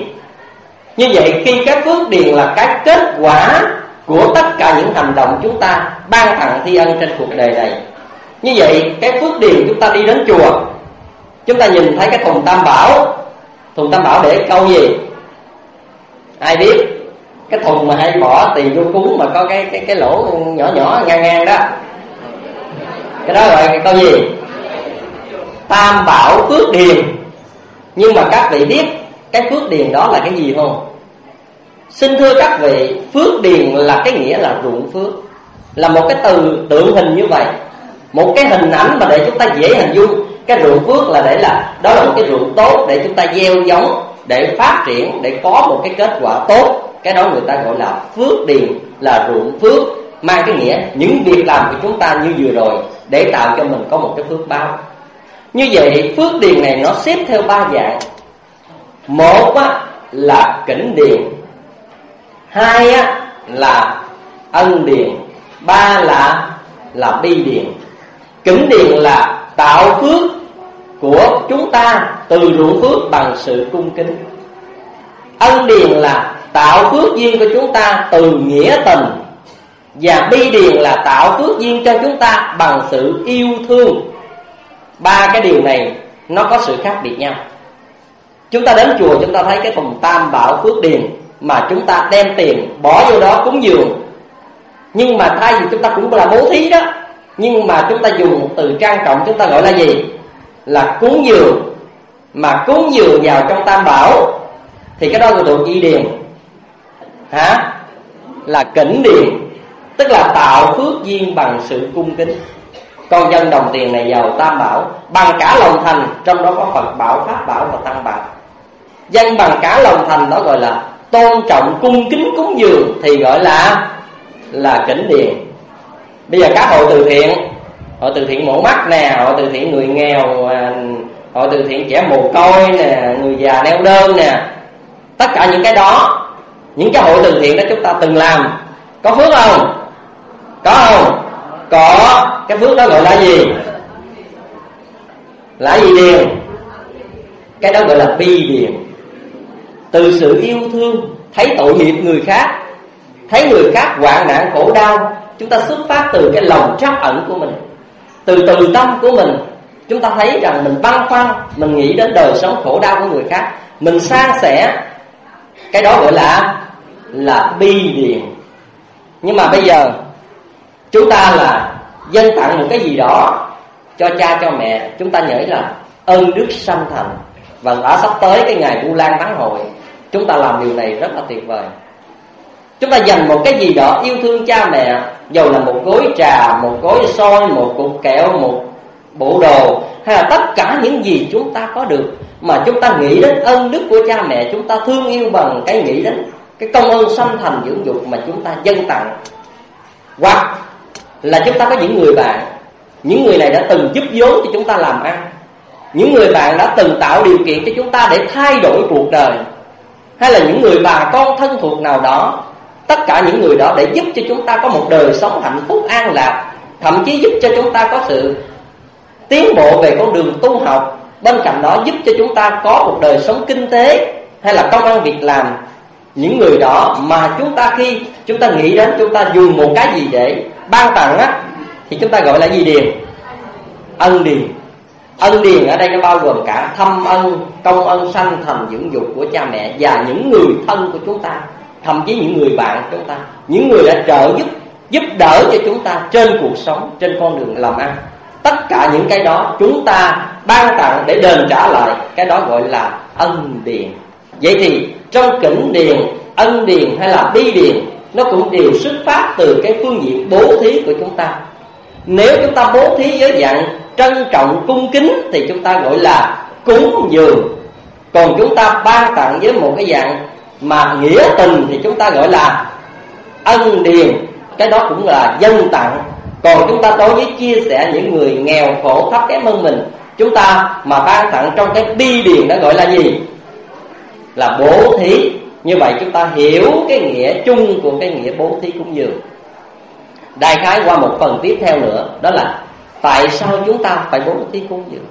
Như vậy khi cái phước điền là cái kết quả của tất cả những hành động chúng ta ban tặng thi ân trên cuộc đời này. Như vậy cái phước điền chúng ta đi đến chùa, chúng ta nhìn thấy cái thùng tam bảo. Thùng tam bảo để câu gì? Ai biết? Cái thùng mà hay bỏ tiền vô cúng mà có cái lỗ nhỏ nhỏ ngang ngang đó, cái đó gọi câu gì? Tam bảo phước điền. Nhưng mà các vị biết cái phước điền đó là cái gì không? Xin thưa các vị, phước điền là cái nghĩa là ruộng phước, là một cái từ tượng hình như vậy, một cái hình ảnh mà để chúng ta dễ hình dung. Cái ruộng phước là để là đó là một cái ruộng tốt để chúng ta gieo giống, để phát triển, để có một cái kết quả tốt. Cái đó người ta gọi là phước điền, là ruộng phước, mang cái nghĩa những việc làm của chúng ta như vừa rồi để tạo cho mình có một cái phước báo. Như vậy phước điền này nó xếp theo ba dạng. Một là kỉnh điền, hai là ân điền, ba là bi điền. Kỉnh điền là tạo phước của chúng ta từ ruộng phước bằng sự cung kính. Ân điền là tạo phước duyên của chúng ta từ nghĩa tình. Và bi điền là tạo phước duyên cho chúng ta bằng sự yêu thương. Ba cái điều này nó có sự khác biệt nhau. Chúng ta đến chùa chúng ta thấy cái thùng tam bảo phước điền mà chúng ta đem tiền bỏ vô đó cúng dường. Nhưng mà thay vì chúng ta cũng là bố thí đó, nhưng mà chúng ta dùng một từ trang trọng, chúng ta gọi là gì? Là cúng dường. Mà cúng dường vào trong tam bảo thì cái đó gọi thuộc chi điền? Là kỉnh điền, tức là tạo phước duyên bằng sự cung kính. Con dân đồng tiền này vào tam bảo bằng cả lòng thành, trong đó có Phật bảo, Pháp bảo và Tăng bảo. Dân bằng cả lòng thành đó gọi là tôn trọng, cung kính cúng dường thì gọi là kỉnh điền. Bây giờ các hội từ thiện mổ mắt nè, hội từ thiện người nghèo, hội từ thiện trẻ mồ côi nè, người già neo đơn nè, Tất cả những cái đó, những cái hội từ thiện đó chúng ta từng làm, có phước không? Có không? Có. Cái phước đó gọi là gì? Là gì Điền? Cái đó gọi là bi điền. Từ sự yêu thương, thấy tội nghiệp người khác, thấy người khác hoạn nạn khổ đau, chúng ta xuất phát từ cái lòng trắc ẩn của mình, từ từ tâm của mình. Chúng ta thấy rằng mình băn khoăn, mình nghĩ đến đời sống khổ đau của người khác, mình san sẻ. Cái đó gọi là bi điền. Nhưng mà bây giờ chúng ta là dâng tặng một cái gì đó cho cha cho mẹ, chúng ta nhớ là ơn đức sanh thành. Và đã sắp tới cái ngày Vu Lan Thắng Hội, chúng ta làm điều này rất là tuyệt vời. Chúng ta dành một cái gì đó yêu thương cha mẹ, dầu là một gói trà, một gói xôi, một cục kẹo, một bộ đồ, hay là tất cả những gì chúng ta có được, mà chúng ta nghĩ đến ơn đức của cha mẹ, chúng ta thương yêu bằng cái nghĩ đến cái công ơn sanh thành dưỡng dục mà chúng ta dâng tặng. Hoặc là chúng ta có những người bạn, những người này đã từng giúp vốn cho chúng ta làm ăn, những người bạn đã từng tạo điều kiện cho chúng ta để thay đổi cuộc đời, hay là những người bà con thân thuộc nào đó. Tất cả những người đó để giúp cho chúng ta có một đời sống hạnh phúc an lạc, thậm chí giúp cho chúng ta có sự tiến bộ về con đường tu học. Bên cạnh đó giúp cho chúng ta có một đời sống kinh tế hay là công ăn việc làm. Những người đó mà chúng ta khi chúng ta nghĩ đến, chúng ta dùng một cái gì để ban tặng á, thì chúng ta gọi là gì Điền? Ân điền. Ân điền ở đây nó bao gồm cả thâm ân, công ân sanh thành dưỡng dục của cha mẹ và những người thân của chúng ta, thậm chí những người bạn của chúng ta, những người đã trợ giúp đỡ cho chúng ta trên cuộc sống, trên con đường làm ăn. Tất cả những cái đó chúng ta ban tặng để đền trả lại, cái đó gọi là ân điền. Vậy thì trong kỉnh điền, ân điền hay là bi điền, nó cũng đều xuất phát từ cái phương diện bố thí của chúng ta. Nếu chúng ta bố thí với dạng trân trọng cung kính thì chúng ta gọi là cúng dường. Còn chúng ta ban tặng với một cái dạng mà nghĩa tình thì chúng ta gọi là ân điền. Cái đó cũng là dâng tặng. Còn chúng ta đối với chia sẻ những người nghèo khổ thấp kém hơn mình, chúng ta mà ban tặng trong cái bi điền đó gọi là gì? Là bố thí. Như vậy chúng ta hiểu cái nghĩa chung của cái nghĩa bố thí cúng dường. Đại khái qua một phần tiếp theo nữa, đó là tại sao chúng ta phải bố thí cúng dường.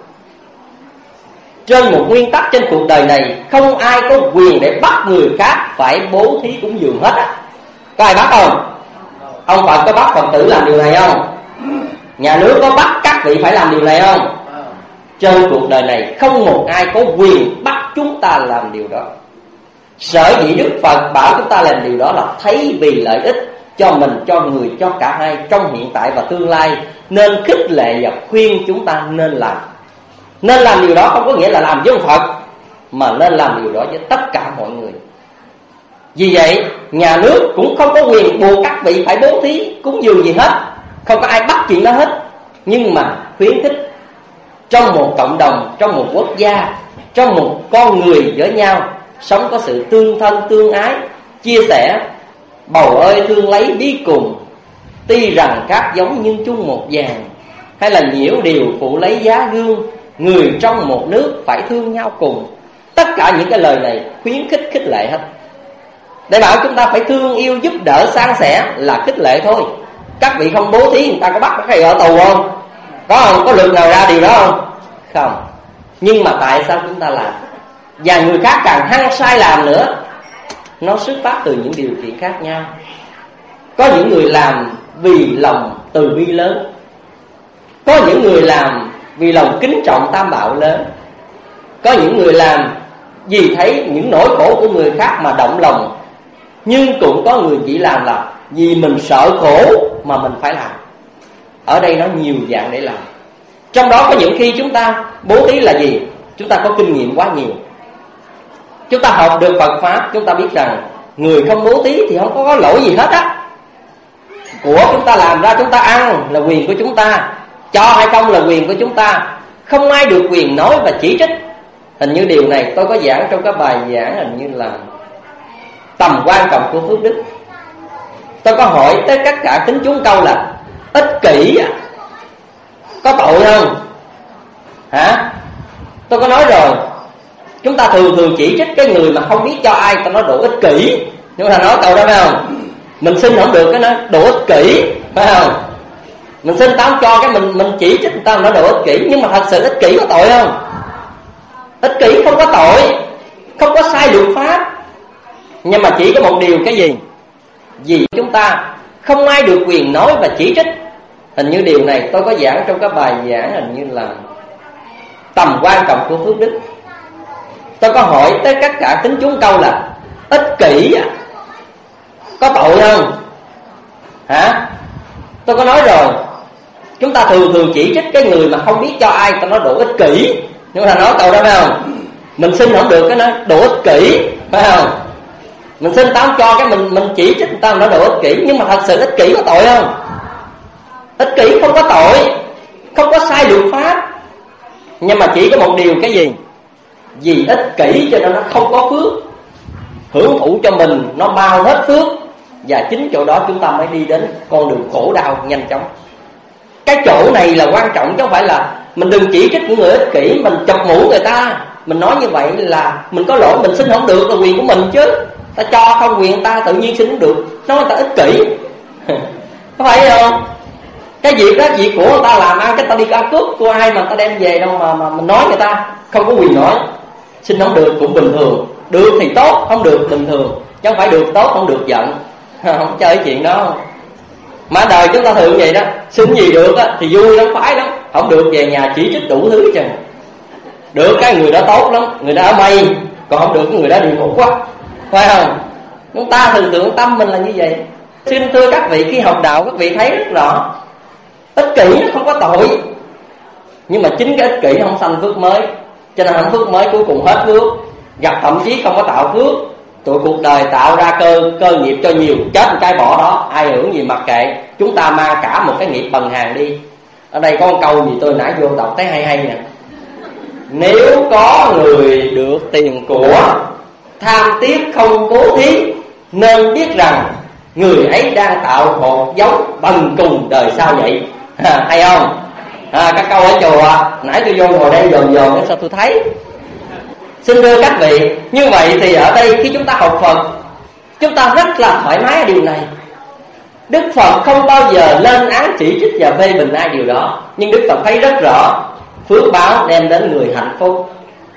Trên một nguyên tắc trên cuộc đời này, không ai có quyền để bắt người khác phải bố thí cúng dường hết á. Có ai bắt không? Ông Phật có bắt Phật tử làm điều này không? Nhà nước có bắt các vị phải làm điều này không? Trên cuộc đời này không một ai có quyền bắt chúng ta làm điều đó. Sở dĩ Đức Phật bảo chúng ta làm điều đó là thấy vì lợi ích cho mình, cho người, cho cả hai trong hiện tại và tương lai, nên khích lệ và khuyên chúng ta nên làm. Nên làm điều đó không có nghĩa là làm với ông Phật, mà nên làm điều đó với tất cả mọi người. Vì vậy nhà nước cũng không có quyền buộc các vị phải bố thí cúng dường gì hết, không có ai bắt chuyện đó hết. Nhưng mà khuyến khích trong một cộng đồng, trong một quốc gia, trong một con người với nhau sống có sự tương thân tương ái, chia sẻ. Bầu ơi thương lấy bí cùng, tuy rằng các giống nhưng chung một vàng, hay là nhiễu điều phụ lấy giá gương, người trong một nước phải thương nhau cùng. Tất cả những cái lời này khuyến khích, khích lệ hết. Để bảo chúng ta phải thương yêu, giúp đỡ, san sẻ là khích lệ thôi. Các vị không bố thí, người ta có bắt các thầy ở tù không? Có không? Có luật nào ra điều đó không? Không. Nhưng mà tại sao chúng ta làm? Và người khác càng hăng sai làm nữa. Nó xuất phát từ những điều kiện khác nhau. Có những người làm vì lòng từ bi lớn, có những người làm vì lòng kính trọng tam bảo lớn, có những người làm vì thấy những nỗi khổ của người khác mà động lòng. Nhưng cũng có người chỉ làm là vì mình sợ khổ mà mình phải làm. Ở đây nó nhiều dạng để làm. Trong đó có những khi chúng ta bố thí là gì? Chúng ta có kinh nghiệm quá nhiều. Chúng ta học được Phật Pháp, chúng ta biết rằng người không bố thí thì không có lỗi gì hết á. Của chúng ta làm ra chúng ta ăn là quyền của chúng ta, cho hay không là quyền của chúng ta. Không ai được quyền nói và chỉ trích. Hình như điều này tôi có giảng trong cái bài giảng hình như là tầm quan trọng của phước đức. Tôi có hỏi tới tất cả tín chúng câu là ích kỷ có tội không? Hả? Tôi có nói rồi, Chúng ta thường chỉ trích cái người mà không biết cho ai, ta nói độ ích kỷ. Nhưng mà nói câu đó phải không? Mình xin không được cái nó độ ích kỷ, phải không? Mình xin tao cho cái mình chỉ trích người ta nó độ ích kỷ. Nhưng mà thật sự ích kỷ có tội không? Ích kỷ không có tội, không có sai luật pháp. Nhưng mà chỉ có một điều cái gì? Vì chúng ta không ai được quyền nói và chỉ trích. Hình như điều này tôi có giảng trong cái bài giảng hình như là tầm quan trọng của phước đức. Tôi có hỏi tới tất cả tín chúng câu là ích kỷ có tội không? Hả? Tôi có nói rồi, chúng ta thường chỉ trích cái người mà không biết cho ai, ta nói độ ích kỷ. Nhưng mà nói câu đó phải không? Mình xin không được cái nó độ ích kỷ, phải không? Mình xin tao cho cái mình chỉ trích người ta nó độ ích kỷ. Nhưng mà thật sự ích kỷ có tội không? Ích kỷ không có tội, không có sai luật pháp. Nhưng mà chỉ có một điều cái gì? Vì ích kỷ cho nên nó không có phước, hưởng thụ cho mình nó bao hết phước. Và chính chỗ đó chúng ta mới đi đến con đường khổ đau nhanh chóng. Cái chỗ này là quan trọng, chứ không phải là mình đừng chỉ trích những người ích kỷ, mình chọc mũ người ta. Mình nói như vậy là mình có lỗi, mình xin không được là quyền của mình chứ. Ta cho không quyền ta tự nhiên xin không được, nói người ta ích kỷ. Có phải không? Cái việc đó việc của người ta làm ăn, cái ta đi ăn cướp của ai mà ta đem về đâu mà mình nói người ta không có quyền nói. Xin không được cũng bình thường, được thì tốt, không được bình thường, chứ không phải được tốt không được giận. Không chơi cái chuyện đó. Mà đời chúng ta thường vậy đó, xin gì được á thì vui lắm, khoái lắm, không được về nhà chỉ trích đủ thứ chừng. Được cái người đó tốt lắm, người đó ở mây, còn không được cái người đó địa ngục quá, phải không? Chúng ta thường tưởng tâm mình là như vậy. Xin thưa các vị, khi học đạo các vị thấy rất rõ, ích kỷ nó không có tội, nhưng mà chính cái ích kỷ nó không sanh phước mới. Cho nên không phước mới cuối cùng hết phước, gặp thậm chí không có tạo phước. Tụi cuộc đời tạo ra cơ nghiệp cho nhiều, chết một cái bỏ đó, ai hưởng gì mặc kệ. Chúng ta mang cả một cái nghiệp bần hàng đi. Ở đây có một câu gì tôi nãy vô đọc thấy hay nè. Nếu có người được tiền của, tham tiếc không bố thí, nên biết rằng người ấy đang tạo hột giống bần cùng đời sau vậy. Hay không? Các câu ở chùa nãy tôi vô ngồi đây dồn sao tôi thấy. Xin thưa các vị, như vậy thì ở đây khi chúng ta học Phật, chúng ta rất là thoải mái ở điều này. Đức Phật không bao giờ lên án chỉ trích và phê bình ai điều đó. Nhưng Đức Phật thấy rất rõ phước báo đem đến người hạnh phúc.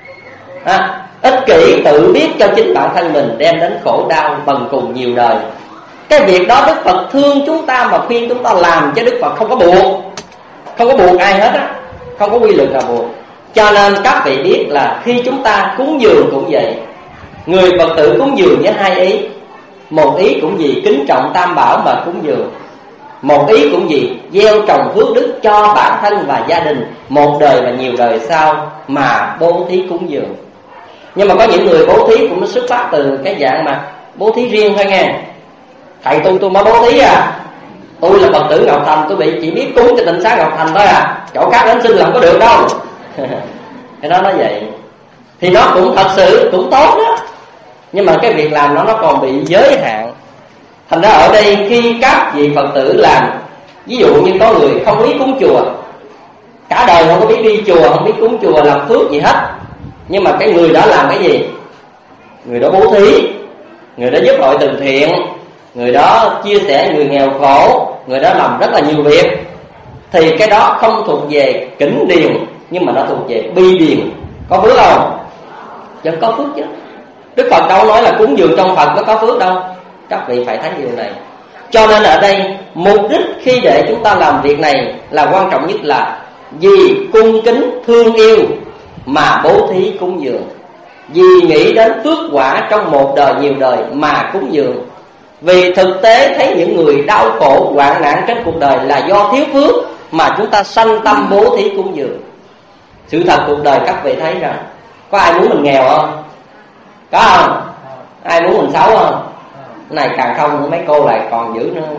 Ích kỷ tự biết cho chính bản thân mình đem đến khổ đau bần cùng nhiều đời. Cái việc đó Đức Phật thương chúng ta mà khuyên chúng ta làm, chứ Đức Phật không có buộc. Không có buộc ai hết á, không có quy luật nào buộc. Cho nên các vị biết là khi chúng ta cúng dường cũng vậy. Người Phật tử cúng dường với hai ý. Một ý cũng gì? Kính trọng Tam Bảo mà cúng dường. Một ý cũng gì? Gieo trồng phước đức cho bản thân và gia đình, một đời và nhiều đời sau mà bố thí cúng dường. Nhưng mà có những người bố thí cũng xuất phát từ cái dạng mà bố thí riêng thôi nghe. Thầy tôi mới bố thí à, tôi là Phật tử Ngọc Thành, tôi bị chỉ biết cúng cho Tịnh Xá Ngọc Thành thôi à, chỗ khác đến xin làm có được đâu. Cái đó nói vậy thì nó cũng thật sự cũng tốt đó, nhưng mà cái việc làm nó còn bị giới hạn. Thành ra ở đây khi các vị Phật tử làm, ví dụ như có người không biết cúng chùa, cả đời không có biết đi chùa, không biết cúng chùa làm phước gì hết, nhưng mà cái người đó làm cái gì? Người đó bố thí, người đó giúp hội từ thiện, người đó chia sẻ người nghèo khổ, người đó làm rất là nhiều việc, thì cái đó không thuộc về kỉnh điền, nhưng mà nó thuộc về bi điền. Có phước không? Vẫn có phước chứ. Đức Phật đâu nói là cúng dường trong Phật mới có phước đâu. Các vị phải thấy điều này. Cho nên ở đây mục đích khi để chúng ta làm việc này là quan trọng nhất là vì cung kính thương yêu mà bố thí cúng dường, vì nghĩ đến phước quả trong một đời nhiều đời mà cúng dường. Vì thực tế thấy những người đau khổ hoạn nạn trên cuộc đời là do thiếu phước mà chúng ta sanh tâm bố thí cúng dường. Sự thật cuộc đời các vị thấy rằng có ai muốn mình nghèo không? Có không? Ai muốn mình xấu không? Cái này càng không, mấy cô lại còn dữ nữa.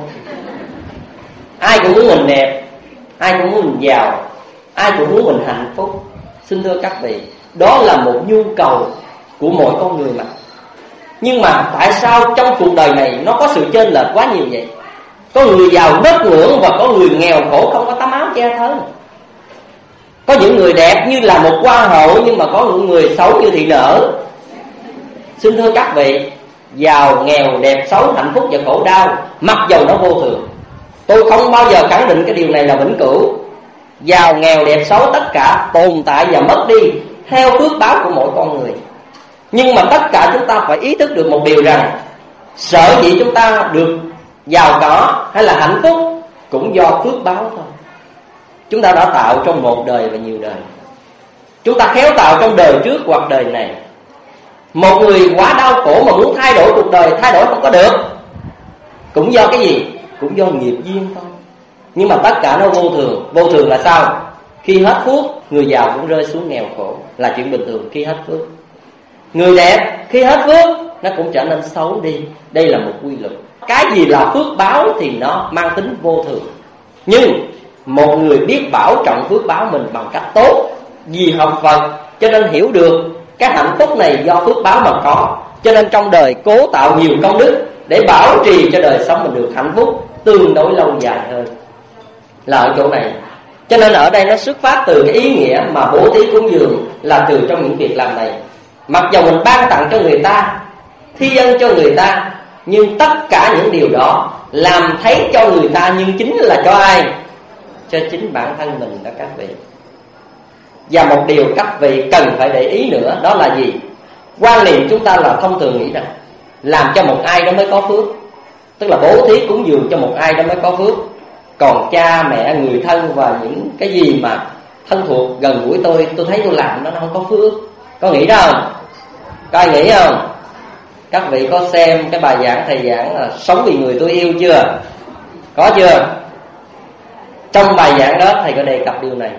Ai cũng muốn mình đẹp, ai cũng muốn mình giàu, ai cũng muốn mình hạnh phúc. Xin thưa các vị, đó là một nhu cầu của mỗi con người mà. Nhưng mà tại sao trong cuộc đời này nó có sự chênh lệch quá nhiều vậy? Có người giàu ngất ngưỡng và có người nghèo khổ không có tấm áo che thân. Có những người đẹp như là một hoa hậu, nhưng mà có những người xấu như thị nở. Xin thưa các vị, giàu nghèo đẹp xấu, hạnh phúc và khổ đau, mặc dầu nó vô thường. Tôi không bao giờ khẳng định cái điều này là vĩnh cửu. Giàu nghèo đẹp xấu tất cả tồn tại và mất đi theo phước báo của mỗi con người. Nhưng mà tất cả chúng ta phải ý thức được một điều rằng, sở dĩ chúng ta được giàu có hay là hạnh phúc cũng do phước báo thôi. Chúng ta đã tạo trong một đời và nhiều đời. Chúng ta khéo tạo trong đời trước hoặc đời này. Một người quá đau khổ mà muốn thay đổi cuộc đời, thay đổi không có được, cũng do cái gì? Cũng do nghiệp duyên thôi. Nhưng mà tất cả nó vô thường. Vô thường là sao? Khi hết phước, người giàu cũng rơi xuống nghèo khổ, là chuyện bình thường khi hết phước. Người đẹp khi hết phước, nó cũng trở nên xấu đi. Đây là một quy luật. Cái gì là phước báo thì nó mang tính vô thường. Nhưng một người biết bảo trọng phước báo mình bằng cách tốt, vì học Phật cho nên hiểu được cái hạnh phúc này do phước báo mà có, cho nên trong đời cố tạo nhiều công đức để bảo trì cho đời sống mình được hạnh phúc tương đối lâu dài hơn. Là ở chỗ này. Cho nên ở đây nó xuất phát từ cái ý nghĩa mà bố thí cúng dường là từ trong những việc làm này. Mặc dù mình ban tặng cho người ta, thi ân cho người ta, nhưng tất cả những điều đó làm thấy cho người ta, nhưng chính là cho ai? Cho chính bản thân mình đó các vị. Và một điều các vị cần phải để ý nữa, đó là gì? Quan niệm chúng ta là thông thường nghĩ rằng làm cho một ai đó mới có phước, tức là bố thí cúng dường cho một ai đó mới có phước. Còn cha mẹ, người thân và những cái gì mà thân thuộc gần gũi tôi thấy tôi làm nó không có phước. Có nghĩ đó không? Có ai nghĩ không? Các vị có xem cái bài giảng thầy giảng là Sống Vì Người Tôi Yêu chưa? Có chưa? Trong bài giảng đó thầy có đề cập điều này.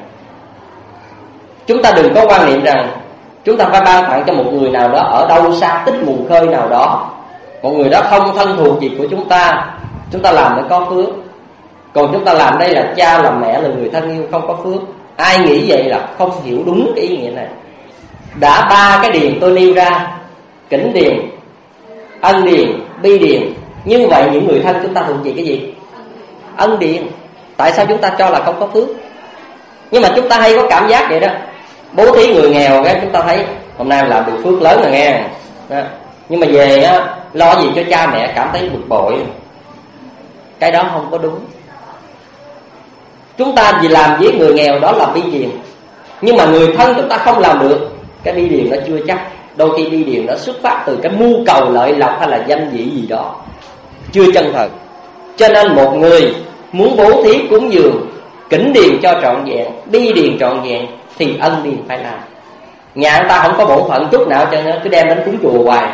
Chúng ta đừng có quan niệm rằng chúng ta phải ban tặng cho một người nào đó ở đâu xa tích mù khơi nào đó, một người đó không thân thuộc gì của chúng ta làm mới có phước. Còn chúng ta làm đây là cha, là mẹ, là người thân yêu, không có phước. Ai nghĩ vậy là không hiểu đúng cái ý nghĩa này. Đã ba cái điền tôi nêu ra, Kỉnh điền, Ân điền, Bi điền. Như vậy những người thân chúng ta thuộc về cái gì? Ân điền. Tại sao chúng ta cho là không có phước? Nhưng mà chúng ta hay có cảm giác vậy đó. Bố thí người nghèo cái chúng ta thấy hôm nay làm được phước lớn rồi nghe đó. Nhưng mà về á, lo gì cho cha mẹ cảm thấy bực bội. Cái đó không có đúng. Chúng ta vì làm với người nghèo đó là bi điền, nhưng mà người thân chúng ta không làm được, cái bi điền nó chưa chắc. Đôi khi bi điền nó xuất phát từ cái mưu cầu lợi lộc hay là danh vị gì đó, chưa chân thật. Cho nên một người muốn bố thí cúng dường, Kỉnh điền cho trọn vẹn, Bi điền trọn vẹn, thì Ân điền phải làm. Nhà người ta không có bổn phận chút nào cho nên cứ đem đến cúng chùa hoài.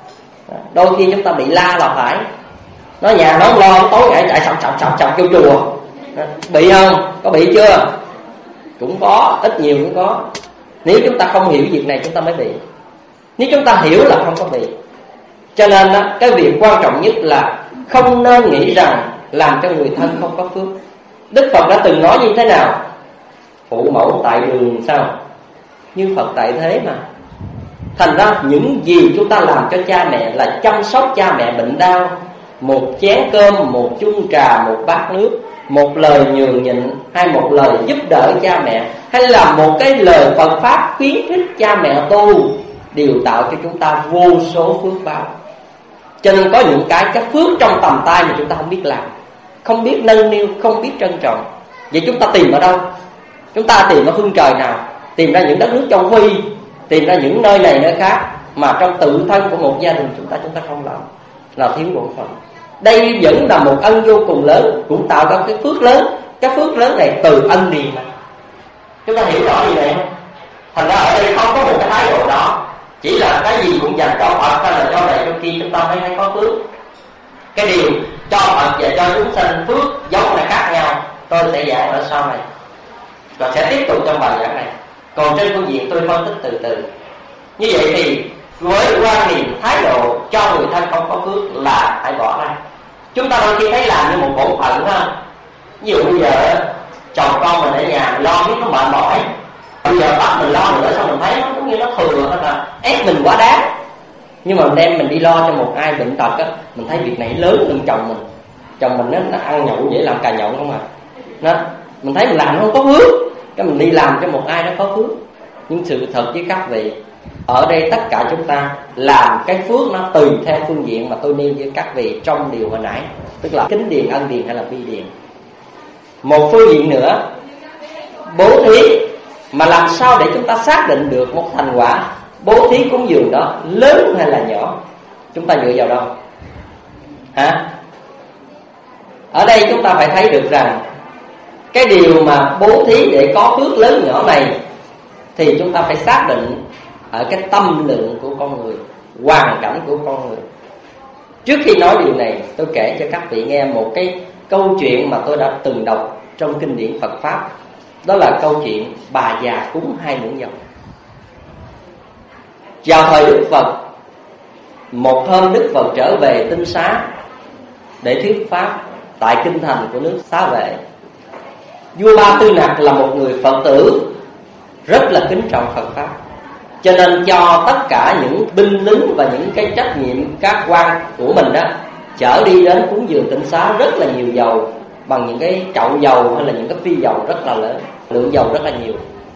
Đôi khi chúng ta bị la là phải. Nó nhà nó lo tối ngày chạy sọc kêu chùa. Bị không? Có bị chưa? Cũng có, ít nhiều cũng có. Nếu chúng ta không hiểu việc này chúng ta mới bị. Nếu chúng ta hiểu là không có bị. Cho nên cái việc quan trọng nhất là không nên nghĩ rằng làm cho người thân không có phước. Đức Phật đã từng nói như thế nào? Phụ mẫu tại đường sao? Như Phật tại thế mà. Thành ra những gì chúng ta làm cho cha mẹ là chăm sóc cha mẹ bệnh đau, một chén cơm, một chung trà, một bát nước, một lời nhường nhịn, hay một lời giúp đỡ cha mẹ, hay là một cái lời Phật Pháp khuyến khích cha mẹ tu, đều tạo cho chúng ta vô số phước báo. Cho nên có những cái phước trong tầm tay mà chúng ta không biết làm, không biết nâng niu, không biết trân trọng. Vậy chúng ta tìm ở đâu? Chúng ta tìm ở phương trời nào? Tìm ra những đất nước châu Phi, tìm ra những nơi này nơi khác, mà trong tự thân của một gia đình chúng ta không làm, là thiếu bổn phận. Đây vẫn là một ân vô cùng lớn, cũng tạo ra cái phước lớn. Cái phước lớn này từ ân điền mà. Chúng ta hiểu rõ như vậy không? Thành ra ở đây không có một cái thái độ đó, chỉ là cái gì cũng dành cho Phật hay là cho này cho kia, chúng ta mới hay có phước. Cái điều cho Phật và cho chúng sanh phước giống là khác nhau. Tôi sẽ giảng ở sau này, và sẽ tiếp tục trong bài giảng này. Còn trên phương diện tôi phân tích từ từ. Như vậy thì với quan niệm thái độ cho người thân không có phước là phải bỏ ra. Chúng ta đôi khi thấy làm như một bổn phận ha. Ví dụ bây giờ chồng con mình ở nhà mình lo biết nó mệt mỏi, bây giờ bắt mình lo nữa, xong mình thấy nó cũng như nó thừa hay là ép mình quá đáng. Nhưng mà mình đem mình đi lo cho một ai bệnh tật á, mình thấy việc này lớn hơn chồng mình. Chồng mình nó ăn nhậu dễ làm cà nhậu không à. Nó mình thấy mình làm nó không có phước, cái mình đi làm cho một ai đó có phước. Nhưng sự thật với các vị, ở đây tất cả chúng ta làm cái phước nó tùy theo phương diện mà tôi nêu với các vị trong điều hồi nãy, tức là kính điền, ân điền hay là vi điền. Một phương diện nữa, bố thí, mà làm sao để chúng ta xác định được một thành quả bố thí cúng dường đó lớn hay là nhỏ? Chúng ta dựa vào đâu? Ở đây chúng ta phải thấy được rằng cái điều mà bố thí để có phước lớn nhỏ này thì chúng ta phải xác định ở cái tâm lượng của con người, hoàn cảnh của con người. Trước khi nói điều này, tôi kể cho các vị nghe một cái câu chuyện mà tôi đã từng đọc trong kinh điển Phật Pháp. Đó là câu chuyện bà già cúng 2 muỗng dầu. Vào thời Đức Phật, một hôm Đức Phật trở về Tinh Xá để thuyết pháp tại kinh thành của nước Xá Vệ. Vua Ba Tư Nặc là một người Phật tử rất là kính trọng Phật Pháp, cho nên cho tất cả những binh lính và những cái trách nhiệm các quan của mình đó chở đi đến cúng dường Tinh Xá rất là nhiều dầu, bằng những cái chậu dầu hay là những cái phi dầu rất là lớn, lượng dầu rất là nhiều.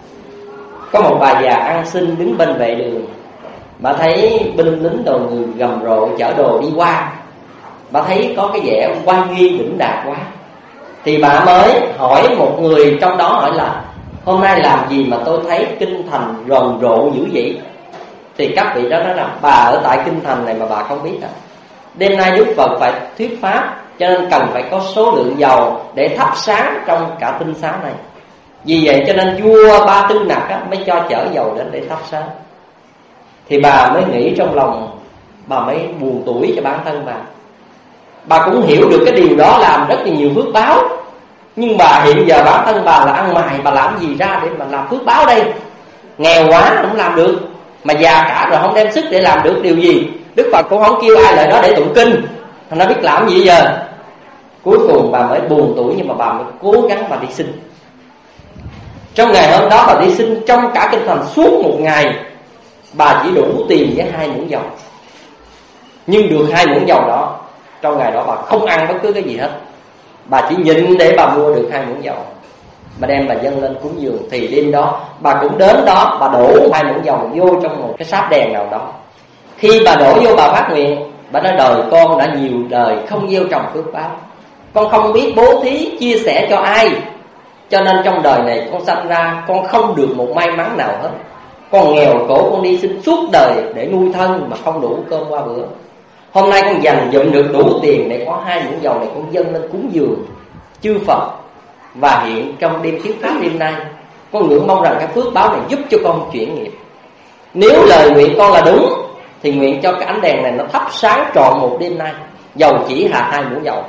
Có một bà già ăn xin đứng bên vệ đường, bà thấy binh lính đồ người gầm rộ chở đồ đi qua, bà thấy có cái vẻ oai nghi đỉnh đạt quá, thì bà mới hỏi một người trong đó, hỏi là hôm nay làm gì mà tôi thấy kinh thành rầm rộ dữ vậy? Thì các vị đó nói là bà ở tại kinh thành này mà bà không biết à? Đêm nay Đức Phật phải thuyết pháp, cho nên cần phải có số lượng dầu để thắp sáng trong cả Tinh Xá này. Vì vậy cho nên vua Ba Tư Nặc mới cho chở dầu đến để thắp sáng. Thì bà mới nghĩ trong lòng, bà mới buồn tủi cho bản thân bà cũng hiểu được cái điều đó làm rất là nhiều phước báo. Nhưng bà hiện giờ bản thân bà là ăn mày, bà làm gì ra để mà làm phước báo đây? Nghèo quá không làm được, mà già cả rồi không đem sức để làm được điều gì. Đức Phật cũng không kêu ai lại đó để tụng kinh, nó biết làm gì giờ. Cuối cùng bà mới buồn tủi, nhưng mà bà mới cố gắng bà đi xin. Trong ngày hôm đó bà đi xin trong cả kinh thành suốt một ngày, bà chỉ đủ tiền với 2 muỗng dầu. Nhưng được 2 muỗng dầu đó, trong ngày đó bà không ăn bất cứ cái gì hết. Bà chỉ nhịn để bà mua được 2 muỗng dầu, bà đem bà dâng lên cúng dường. Thì đêm đó bà cũng đến đó, bà đổ 2 muỗng dầu vô trong một cái sáp đèn nào đó. Khi bà đổ vô, bà phát nguyện, bà nói đời con đã nhiều đời không gieo trồng phước báo, con không biết bố thí chia sẻ cho ai, cho nên trong đời này con sanh ra con không được một may mắn nào hết. Con nghèo khổ, con đi xin suốt đời để nuôi thân mà không đủ cơm qua bữa. Hôm nay con dành dụm được đủ tiền để có 2 muỗng dầu này, con dâng lên cúng dường chư Phật. Và hiện trong đêm thuyết pháp đêm nay, con nguyện mong rằng cái phước báo này giúp cho con chuyển nghiệp. Nếu lời nguyện con là đúng thì nguyện cho cái ánh đèn này nó thắp sáng trọn một đêm nay, dầu chỉ là 2 muỗng dầu.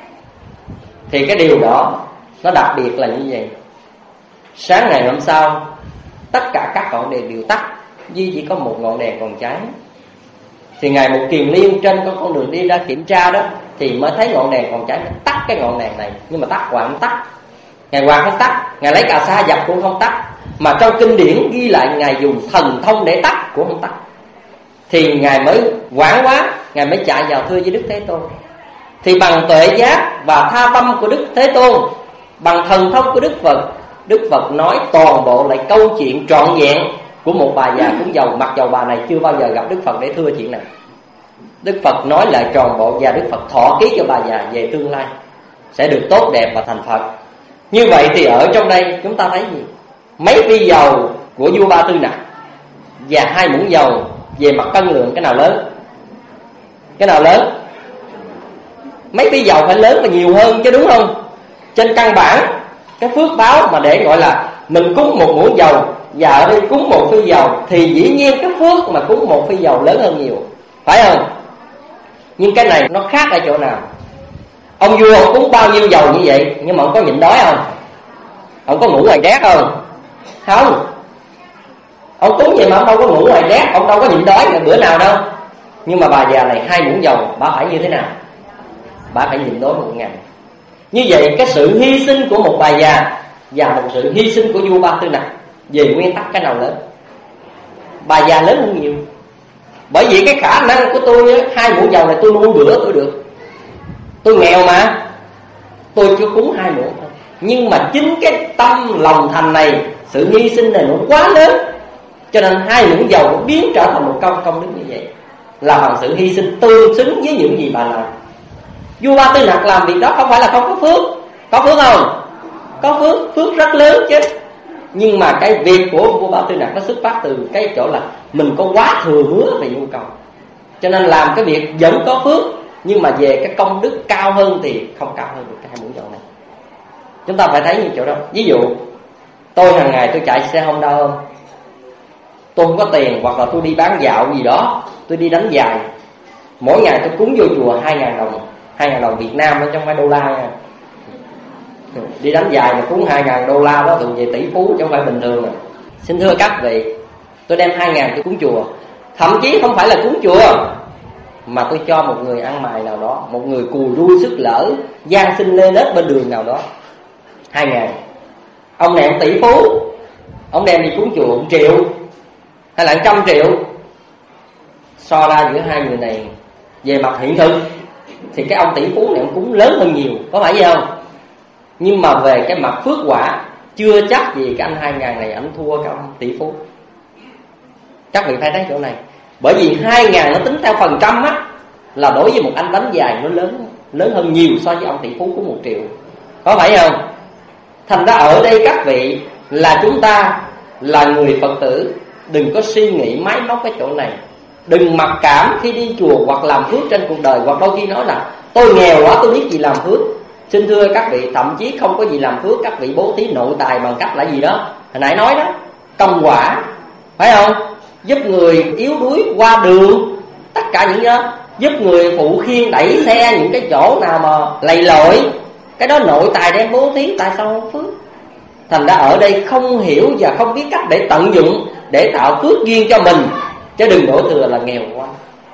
Thì cái điều đó nó đặc biệt là như vậy. Sáng ngày hôm sau, tất cả các ngọn đèn đều tắt, duy chỉ có một ngọn đèn còn cháy. Thì Ngài Mục Kiền Liên trên con đường đi ra kiểm tra đó, thì mới thấy ngọn đèn còn cháy, tắt cái ngọn đèn này. Nhưng mà tắt hoài không tắt, Ngài hoài không tắt, Ngài lấy cà sa dập cũng không tắt. Mà trong kinh điển ghi lại Ngài dùng thần thông để tắt cũng không tắt. Thì Ngài mới hoảng quá, Ngài mới chạy vào thưa với Đức Thế Tôn. Thì bằng tuệ giác và tha tâm của Đức Thế Tôn, bằng thần thông của Đức Phật, Đức Phật nói toàn bộ lại câu chuyện trọn vẹn của một bà già cúng dầu. Mặc dầu bà này chưa bao giờ gặp Đức Phật để thưa chuyện này, Đức Phật nói lại trọn bộ, và Đức Phật thọ ký cho bà già về tương lai sẽ được tốt đẹp và thành Phật. Như vậy thì ở trong đây chúng ta thấy gì? Mấy phi dầu của vua Ba Tư Nặc và 2 muỗng dầu, về mặt cân lượng cái nào lớn? Cái nào lớn? Mấy phi dầu phải lớn và nhiều hơn chứ, đúng không? Trên căn bản cái phước báo mà để gọi là mình cúng 1 muỗng dầu và ở đây cúng 1 phi dầu, thì dĩ nhiên cái phước mà cúng 1 phi dầu lớn hơn nhiều, phải không? Nhưng cái này nó khác ở chỗ nào? Ông vua cúng bao nhiêu dầu như vậy, nhưng mà ông có nhịn đói không? Ông có ngủ ngoài rét không? Không. Ông cúng vậy mà ông đâu có ngủ ngoài rét, ông đâu có nhịn đói bữa nào đâu. Nhưng mà bà già này 2 muỗng dầu, bà phải như thế nào? Bà phải nhịn đói 1 ngày. Như vậy cái sự hy sinh của một bà già và một sự hy sinh của vua Ba Tư Nặc, về nguyên tắc cái nào lớn? Bà già lớn hơn nhiều. Bởi vì cái khả năng của tôi 2 muỗng dầu này tôi nuôi bữa tôi được. Tôi nghèo mà, tôi chưa cúng 2 muỗng thôi. Nhưng mà chính cái tâm lòng thành này, sự hy sinh này nó quá lớn, cho nên 2 muỗng dầu nó biến trở thành một công đức như vậy, là bằng sự hy sinh tương xứng với những gì bà làm. Vua Ba Tư Nặc làm việc đó không phải là không có phước. Có phước không? Có phước, phước rất lớn chứ. Nhưng mà cái việc của vua Ba Tư Nặc nó xuất phát từ cái chỗ là mình có quá thừa hứa về nhu cầu, cho nên làm cái việc vẫn có phước, nhưng mà về cái công đức cao hơn thì không cao hơn được cái 2 muỗng dầu này. Chúng ta phải thấy như chỗ đó. Ví dụ tôi hàng ngày tôi chạy xe Honda ôm, tôi không có tiền, hoặc là tôi đi bán dạo gì đó, tôi đi đánh giày, mỗi ngày tôi cúng vô chùa 2.000 đồng, 2.000 đồng Việt Nam đó, chứ không phải đô la nha. Đi đánh giày mà cúng 2.000 đô la đó thường về tỷ phú chứ không phải bình thường. Xin thưa các vị, tôi đem 2.000 tôi cúng chùa, thậm chí không phải là cúng chùa, mà tôi cho một người ăn mày nào đó, một người cùi đuôi sức lỡ, gian sinh lê lết bên đường nào đó, 2.000. Ông này ông tỷ phú, ông đem đi cúng chùa 1 triệu hay là 100 triệu. So ra giữa hai người này về mặt hiện thực thì cái ông tỷ phú này ông cúng lớn hơn nhiều, có phải vậy không? Nhưng mà về cái mặt phước quả, chưa chắc gì cái anh 2.000 này anh thua cái ông tỷ phú. Các vị phải thấy chỗ này. Bởi vì 2.000 nó tính theo phần trăm á, là đối với một anh đánh giày nó lớn hơn nhiều so với ông tỷ phú của 1 triệu, có phải không? Thành ra ở đây các vị là chúng ta là người Phật tử, đừng có suy nghĩ máy móc cái chỗ này. Đừng mặc cảm khi đi chùa hoặc làm phước trên cuộc đời, hoặc đôi khi nói là tôi nghèo quá tôi biết gì làm phước. Xin thưa các vị, thậm chí không có gì làm phước, các vị bố thí nội tài bằng cách là gì đó, hồi nãy nói đó, công quả, phải không? Giúp người yếu đuối qua đường, tất cả những đó, giúp người phụ khiên đẩy xe những cái chỗ nào mà lầy lội, cái đó nội tài đem bố thí, tại sao không phước? Thành ra ở đây không hiểu và không biết cách để tận dụng, để tạo phước duyên cho mình, chứ đừng đổ thừa là nghèo quá.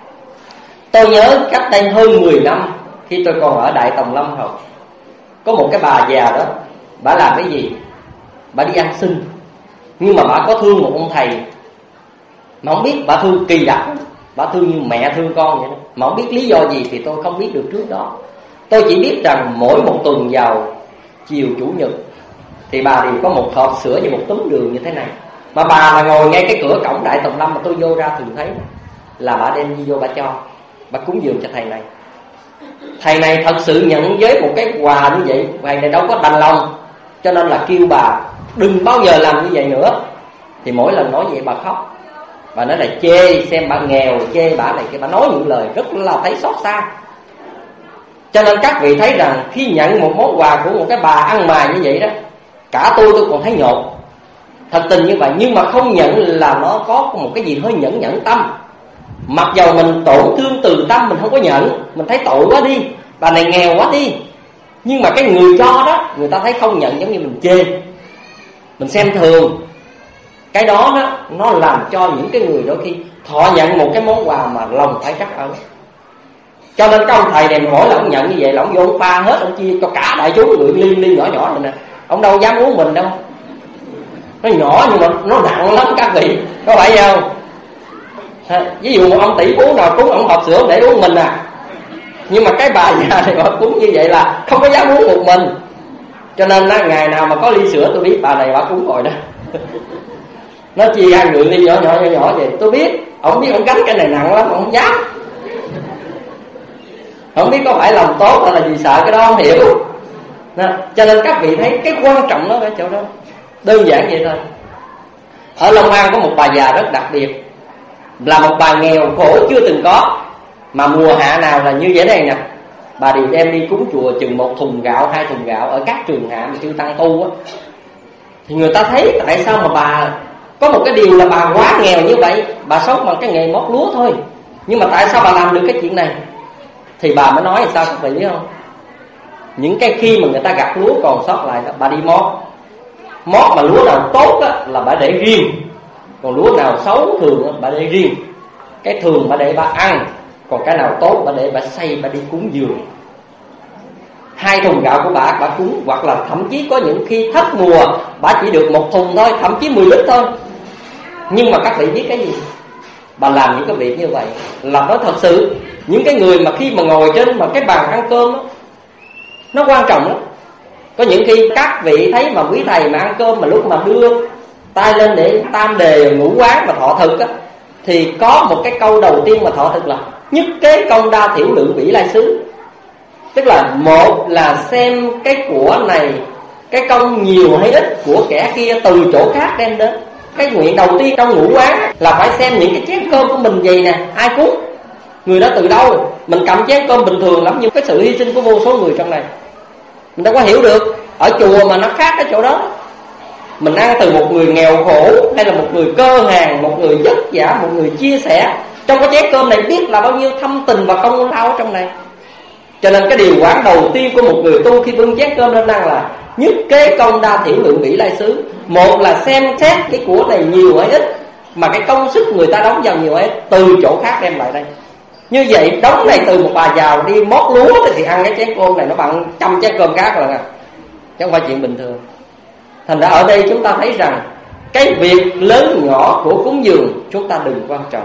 Tôi nhớ cách đây hơn 10 năm, khi tôi còn ở Đại Tòng Lâm học, có một cái bà già đó, bà làm cái gì? Bà đi ăn xin, nhưng mà bà có thương một ông thầy, mà không biết bà thương kỳ đặc, bà thương như mẹ thương con vậy đó. Mà không biết lý do gì thì tôi không biết được trước đó. Tôi chỉ biết rằng mỗi một tuần vào chiều Chủ nhật thì bà đều có một hộp sữa và một túm đường như thế này. Mà bà là ngồi ngay cái cửa cổng Đại Tòng Lâm mà tôi vô ra thường thấy, là bà đem đi vô bà cho, bà cúng dường cho thầy này. Thầy này thật sự nhận với một cái quà như vậy, thầy này đâu có đành lòng, cho nên là kêu bà đừng bao giờ làm như vậy nữa. Thì mỗi lần nói vậy bà khóc, bà nói là chê xem bà nghèo, chê bà này, cái bà nói những lời rất là thấy xót xa. Cho nên các vị thấy rằng khi nhận một món quà của một cái bà ăn mày như vậy đó, cả tôi còn thấy nhột, thật tình như vậy. Nhưng mà không nhận là nó có một cái gì hơi nhẫn tâm. Mặc dầu mình tổn thương từ tâm, mình không có nhận, mình thấy tội quá đi, bà này nghèo quá đi, nhưng mà cái người cho đó, người ta thấy không nhận, giống như mình chê, mình xem thường. Cái đó đó, nó làm cho những cái người đôi khi thọ nhận một cái món quà mà lòng phải trắc ẩn. Cho nên cái ông thầy này mỗi lần ông nhận như vậy là ông vô ông pha hết, ông chia cho cả đại chúng người ly nhỏ nhỏ này nè. Ông đâu dám uống mình đâu, nó nhỏ nhưng mà nó nặng lắm các vị, có phải không? Ví dụ một ông tỷ phú nào cúng ông hộp sữa để uống mình à, nhưng mà cái bà già này bà cúng như vậy là không có dám uống một mình. Cho nên ngày nào mà có ly sữa tôi biết bà này bà cúng rồi đó. Nó chia 2 người ly nhỏ vậy, tôi biết ông biết ông gánh cái này nặng lắm, ông không dám. Không biết có phải lòng tốt hay là vì sợ cái đó không hiểu. Cho nên các vị thấy cái quan trọng nó ở chỗ đó, đơn giản vậy thôi. Ở Long An có một bà già rất đặc biệt, là một bà nghèo khổ chưa từng có, mà mùa hạ nào là như vậy này nè, bà đều đem đi cúng chùa chừng 1 thùng gạo, 2 thùng gạo ở các trường hạ mà chưa tăng tu á. Thì người ta thấy tại sao mà bà có một cái điều là bà quá nghèo như vậy, bà sống bằng cái nghề mót lúa thôi, nhưng mà tại sao bà làm được cái chuyện này? Thì bà mới nói là sao các vị biết không? Những cái khi mà người ta gặt lúa còn sót lại đó, bà đi mót mà lúa nào tốt á, là bà để riêng, còn lúa nào xấu thường á, bà để riêng. Cái thường bà để bà ăn, còn cái nào tốt bà để bà xay, bà đi cúng dường. 2 thùng gạo của bà cúng, hoặc là thậm chí có những khi thất mùa bà chỉ được 1 thùng thôi, thậm chí 10 lít thôi. Nhưng mà các vị biết cái gì? Bà làm những cái việc như vậy là nó thật sự. Những cái người mà khi mà ngồi trên mà cái bàn ăn cơm đó, nó quan trọng lắm. Có những khi các vị thấy mà quý thầy mà ăn cơm mà lúc mà đưa tay lên để tam đề ngũ quán mà thọ thực á, thì có một cái câu đầu tiên mà thọ thực là nhất kế công đa thiểu lượng bỉ lai xứ. Tức là một là xem cái của này, cái công nhiều hay ít của kẻ kia từ chỗ khác đem đến. Cái nguyện đầu tiên trong ngũ quán là phải xem những cái chén cơm của mình gì nè, ai cúng, người đó từ đâu. Mình cầm chén cơm bình thường lắm, nhưng cái sự hy sinh của vô số người trong này mình đâu có hiểu được. Ở chùa mà nó khác ở chỗ đó. Mình ăn từ một người nghèo khổ, hay là một người cơ hàn, một người vất vả, một người chia sẻ. Trong cái chén cơm này biết là bao nhiêu thâm tình và công lao trong này. Cho nên cái điều quán đầu tiên của một người tu khi bưng chén cơm lên ăn là nhất kế công đa thiểu lượng bỉ lai xứ. Một là xem xét cái của này nhiều hay ít, mà cái công sức người ta đóng vào nhiều hay ít, từ chỗ khác đem lại đây. Như vậy đống này từ một bà giàu đi mót lúa thì ăn cái chén cơm này nó bằng 100 chén cơm khác rồi nè, chứ không phải chuyện bình thường. Thành ra ở đây chúng ta thấy rằng cái việc lớn nhỏ của cúng dường chúng ta đừng quan trọng.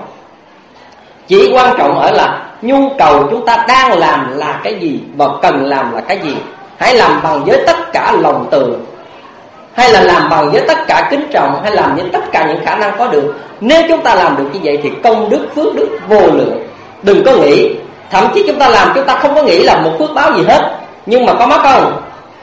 Chỉ quan trọng ở là nhu cầu chúng ta đang làm là cái gì và cần làm là cái gì. Hãy làm bằng với tất cả lòng từ, hay là làm bằng với tất cả kính trọng, hay làm với tất cả những khả năng có được. Nếu chúng ta làm được như vậy thì công đức phước đức vô lượng. Đừng có nghĩ, thậm chí chúng ta làm chúng ta không có nghĩ là một phước báo gì hết, nhưng mà có mất không?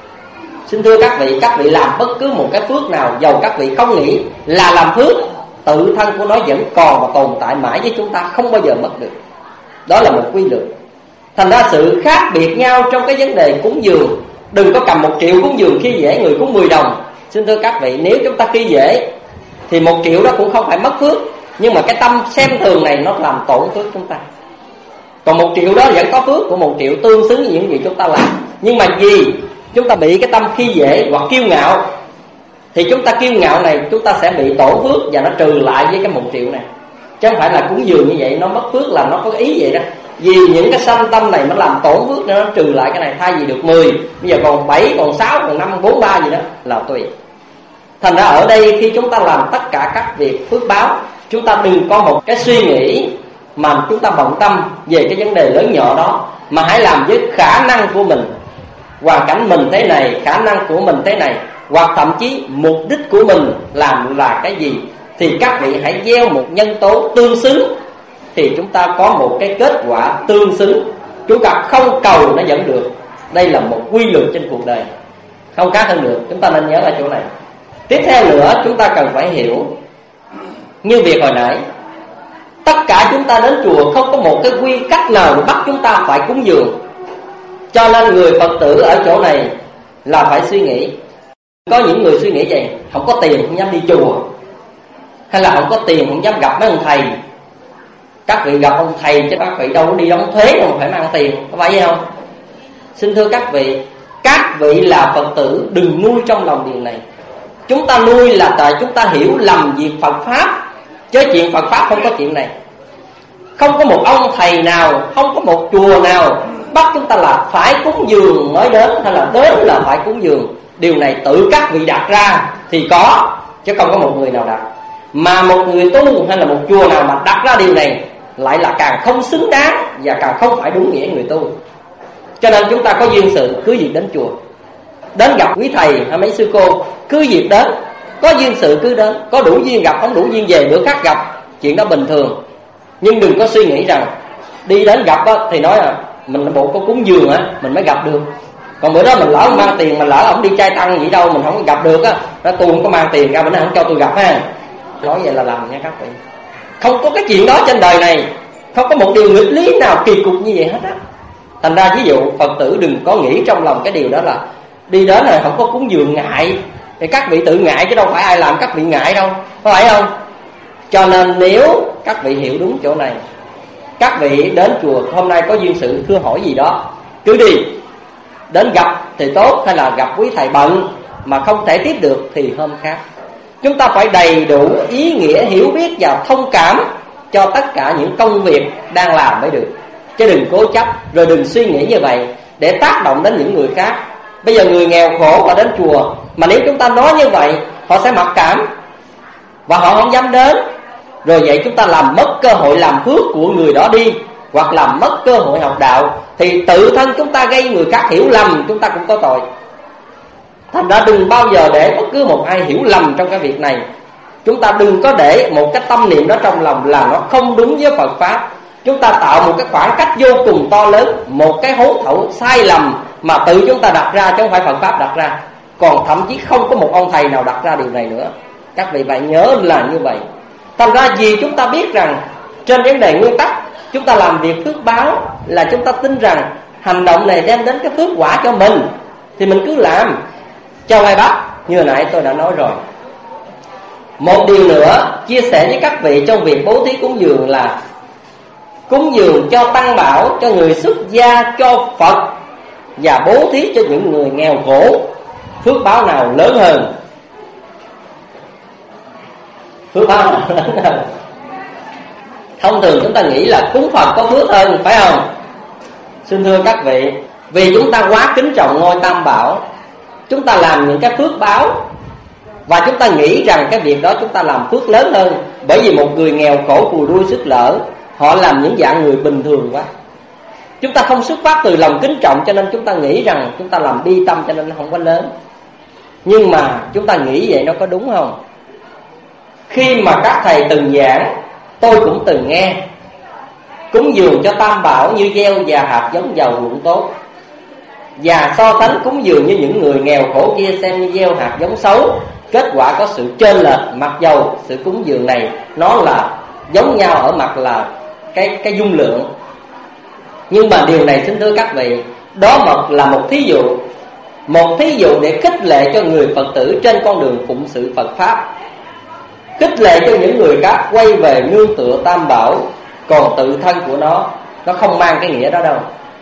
Xin thưa các vị làm bất cứ một cái phước nào, dầu các vị không nghĩ là làm phước, tự thân của nó vẫn còn và tồn tại mãi với chúng ta, không bao giờ mất được. Đó là một quy luật. Thành ra sự khác biệt nhau trong cái vấn đề cúng dường. Đừng có cầm 1 triệu cúng dường khi dễ người cúng 10 đồng. Xin thưa các vị, nếu chúng ta khi dễ thì 1 triệu đó cũng không phải mất phước, nhưng mà cái tâm xem thường này nó làm tổn phước chúng ta. Còn 1 triệu đó vẫn có phước của 1 triệu, tương xứng với những gì chúng ta làm. Nhưng mà vì chúng ta bị cái tâm khi dễ hoặc kiêu ngạo, thì chúng ta kiêu ngạo này chúng ta sẽ bị tổn phước và nó trừ lại với cái 1 triệu này. Chứ không phải là cúng dường như vậy nó mất phước, là nó có ý vậy đó. Vì những cái sanh tâm này nó làm tổn phước nên nó trừ lại cái này. Thay vì được 10, bây giờ còn 7, còn 6, còn 5, 4, 3 gì đó là tùy. Thành ra ở đây khi chúng ta làm tất cả các việc phước báo, chúng ta đừng có một cái suy nghĩ mà chúng ta bận tâm về cái vấn đề lớn nhỏ đó, mà hãy làm với khả năng của mình. Hoàn cảnh mình thế này, khả năng của mình thế này, hoặc thậm chí mục đích của mình làm là cái gì, thì các vị hãy gieo một nhân tố tương xứng, thì chúng ta có một cái kết quả tương xứng. Chúng ta không cầu nó vẫn được. Đây là một quy luật trên cuộc đời, không khác hơn được. Chúng ta nên nhớ ở chỗ này. Tiếp theo nữa chúng ta cần phải hiểu, như việc hồi nãy, tất cả chúng ta đến chùa không có một cái quy cách nào để bắt chúng ta phải cúng dường. Cho nên người Phật tử ở chỗ này là phải suy nghĩ. Có những người suy nghĩ vậy: không có tiền không dám đi chùa, hay là không có tiền không dám gặp mấy ông thầy. Các vị gặp ông thầy chứ các vị đâu có đi đóng thuế đâu mà phải mang tiền, có phải vậy không? Xin thưa các vị là Phật tử đừng nuôi trong lòng điều này. Chúng ta nuôi là tại chúng ta hiểu lầm việc Phật Pháp, chứ chuyện Phật Pháp không có chuyện này. Không có một ông thầy nào, không có một chùa nào bắt chúng ta là phải cúng dường mới đến, hay là đến là phải cúng dường. Điều này tự các vị đặt ra thì có, chứ không có một người nào đặt. Mà một người tu hay là một chùa nào mà đặt ra điều này lại là càng không xứng đáng và càng không phải đúng nghĩa người tu. Cho nên chúng ta có duyên sự cứ việc đến chùa, đến gặp quý thầy hay mấy sư cô, cứ việc đến. Có duyên sự cứ đến, có đủ duyên gặp, không đủ duyên về bữa khác gặp, chuyện đó bình thường. Nhưng đừng có suy nghĩ rằng đi đến gặp á, thì nói là mình bộ có cúng dường á mình mới gặp được. Còn bữa đó mình lỡ mang tiền, mà lỡ ổng đi trai tăng gì đâu mình không gặp được á, nó tôi không có mang tiền ra, bữa nay không cho tôi gặp ha. Nói vậy là lầm nha các vị. Không có cái chuyện đó trên đời này, không có một điều nghịch lý nào kỳ cục như vậy hết á. Thành ra ví dụ Phật tử đừng có nghĩ trong lòng cái điều đó là đi đến rồi không có cúng dường ngại. Thì các vị tự ngại chứ đâu phải ai làm các vị ngại đâu, có phải không? Cho nên nếu các vị hiểu đúng chỗ này, các vị đến chùa hôm nay có duyên sự thưa hỏi gì đó, cứ đi. Đến gặp thì tốt, hay là gặp quý thầy bận mà không thể tiếp được thì hôm khác. Chúng ta phải đầy đủ ý nghĩa, hiểu biết và thông cảm cho tất cả những công việc đang làm mới được. Chứ đừng cố chấp, rồi đừng suy nghĩ như vậy để tác động đến những người khác. Bây giờ người nghèo khổ và đến chùa, mà nếu chúng ta nói như vậy, họ sẽ mặc cảm và họ không dám đến. Rồi vậy chúng ta làm mất cơ hội làm phước của người đó đi, hoặc làm mất cơ hội học đạo, thì tự thân chúng ta gây người khác hiểu lầm, chúng ta cũng có tội. Thành ra đừng bao giờ để bất cứ một ai hiểu lầm trong cái việc này. Chúng ta đừng có để một cái tâm niệm đó trong lòng là nó không đúng với Phật Pháp. Chúng ta tạo một cái khoảng cách vô cùng to lớn, một cái hố thẩu sai lầm mà tự chúng ta đặt ra chứ không phải Phật Pháp đặt ra. Còn thậm chí không có một ông thầy nào đặt ra điều này nữa. Các vị phải nhớ là như vậy. Thành ra vì chúng ta biết rằng trên vấn đề nguyên tắc, chúng ta làm việc phước báo là chúng ta tin rằng hành động này đem đến cái phước quả cho mình, thì mình cứ làm cho ai bắt. Như hồi nãy tôi đã nói rồi. Một điều nữa chia sẻ với các vị trong việc bố thí cúng dường là cúng dường cho tăng bảo, cho người xuất gia, cho Phật, và bố thí cho những người nghèo khổ, phước báo nào lớn hơn? Phước báo nào lớn hơn? Thông thường chúng ta nghĩ là cúng Phật có phước hơn, phải không? Xin thưa các vị, vì chúng ta quá kính trọng ngôi Tam Bảo, chúng ta làm những cái phước báo và chúng ta nghĩ rằng cái việc đó chúng ta làm phước lớn hơn. Bởi vì một người nghèo khổ cùi đuôi sức lỡ, họ làm những dạng người bình thường quá. Chúng ta không xuất phát từ lòng kính trọng, cho nên chúng ta nghĩ rằng chúng ta làm bi tâm, cho nên nó không có lớn. Nhưng mà chúng ta nghĩ vậy nó có đúng không? Khi mà các thầy từng giảng, tôi cũng từng nghe, cúng dường cho Tam Bảo như gieo và hạt giống giàu ruộng tốt, và so sánh cúng dường như những người nghèo khổ kia xem như gieo hạt giống xấu, kết quả có sự chênh lệch. Mặc dầu sự cúng dường này nó là giống nhau ở mặt là cái dung lượng, nhưng mà điều này xin thưa các vị, đó là một thí dụ. Một thí dụ để khích lệ cho người Phật tử trên con đường phụng sự Phật Pháp, khích lệ cho những người khác quay về nương tựa Tam Bảo. Còn tự thân của nó không mang cái nghĩa đó đâu.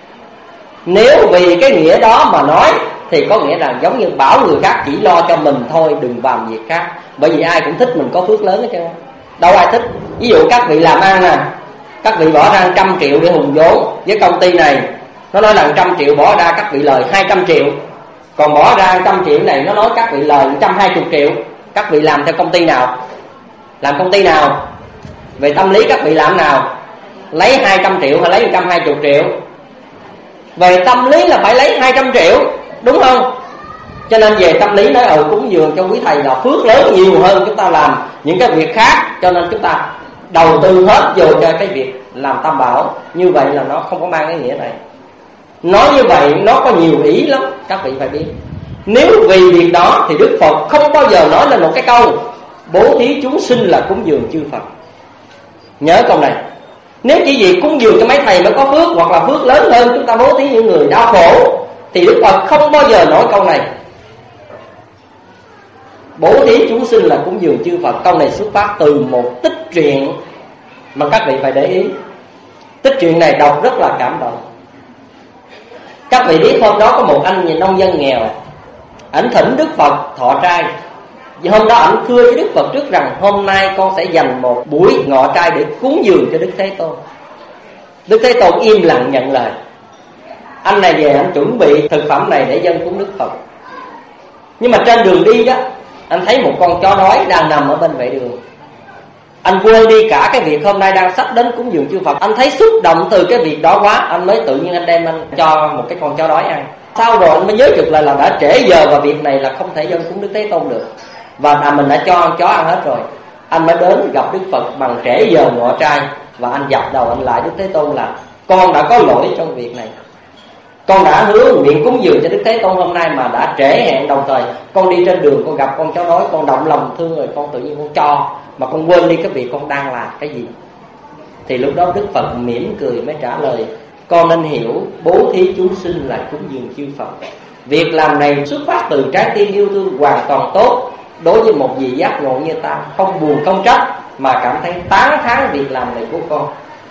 Nếu vì cái nghĩa đó mà nói thì có nghĩa là giống như bảo người khác chỉ lo cho mình thôi, đừng làm việc khác. Bởi vì ai cũng thích mình có phước lớn hết trơn, đâu ai thích. Ví dụ các vị làm ăn nè, các vị bỏ ra 100 triệu để hùng vốn với công ty này, nó nói là 100 triệu bỏ ra các vị lời 200 triệu. Còn bỏ ra 100 triệu này nó nói các vị lời 120 triệu. Các vị làm theo công ty nào? Làm công ty nào? Về tâm lý các vị làm nào? Lấy 200 triệu hay lấy 120 triệu? Về tâm lý là phải lấy 200 triệu, đúng không? Cho nên về tâm lý nói cúng dường cho quý thầy là phước lớn nhiều hơn chúng ta làm những cái việc khác. Cho nên chúng ta đầu tư hết vô cho cái việc làm Tam Bảo. Như vậy là nó không có mang cái nghĩa này. Nói như vậy nó có nhiều ý lắm, các vị phải biết. Nếu vì việc đó thì Đức Phật không bao giờ nói lên một cái câu bố thí chúng sinh là cúng dường chư Phật. Nhớ câu này. Nếu chỉ vì cúng dường cho mấy thầy mới có phước, hoặc là phước lớn hơn chúng ta bố thí những người đau khổ, thì Đức Phật không bao giờ nói câu này bố thí chúng sinh là cúng dường chư Phật. Câu này xuất phát từ một tích truyện mà các vị phải để ý. Tích truyện này đọc rất là cảm động. Các vị biết hôm đó có một anh nông dân nghèo, ảnh thỉnh Đức Phật thọ trai. Vì hôm đó ảnh thưa với Đức Phật trước rằng hôm nay con sẽ dành một buổi ngọ trai để cúng dường cho Đức Thế Tôn. Đức Thế Tôn im lặng nhận lời. Anh này về anh chuẩn bị thực phẩm này để dâng cúng Đức Phật. Nhưng mà trên đường đi đó, anh thấy một con chó đói đang nằm ở bên vệ đường. Anh quên đi cả cái việc hôm nay đang sắp đến cúng dường chư Phật. Anh thấy xúc động từ cái việc đó quá, anh mới tự nhiên anh đem anh cho một cái con chó đói ăn. Sau rồi anh mới nhớ trực lại là đã trễ giờ và việc này là không thể dâng cúng Đức Thế Tôn được, và mình đã cho con chó ăn hết rồi. Anh mới đến gặp Đức Phật bằng trễ giờ ngọ trai, và anh dập đầu anh lại Đức Thế Tôn là con đã có lỗi trong việc này. Con đã hứa nguyện cúng dường cho Đức Thế Tôn hôm nay mà đã trễ hẹn, đồng thời con đi trên đường con gặp con chó đói, con động lòng thương rồi con tự nhiên con cho, mà con quên đi cái việc con đang làm cái gì. Thì lúc đó Đức Phật mỉm cười mới trả lời: con nên hiểu bố thí chúng sinh là cúng dường chư Phật. Việc làm này xuất phát từ trái tim yêu thương hoàn toàn tốt đối với một vị giác ngộ như ta, không buồn không trách mà cảm thấy tán thán việc làm này của con.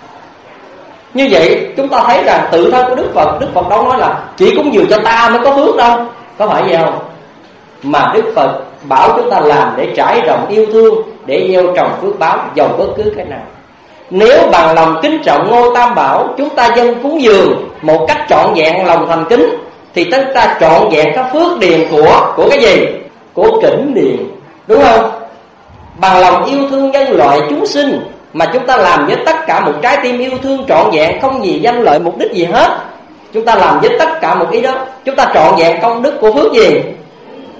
Như vậy chúng ta thấy rằng tự thân của Đức Phật đâu nói là chỉ cúng dường cho ta mới có phước đâu, có phải vậy không? Mà Đức Phật bảo chúng ta làm để trải rộng yêu thương, để gieo trồng phước báo dầu bất cứ cái nào. Nếu bằng lòng kính trọng ngôi Tam Bảo, chúng ta dâng cúng dường một cách trọn vẹn lòng thành kính, thì chúng ta trọn vẹn các phước điền của cái gì? Của Kỉnh Điền, đúng không? Bằng lòng yêu thương nhân loại chúng sinh mà chúng ta làm với tất cả một trái tim yêu thương trọn vẹn, không vì danh lợi mục đích gì hết. Chúng ta làm với tất cả một ý đó, chúng ta trọn vẹn công đức của phước gì?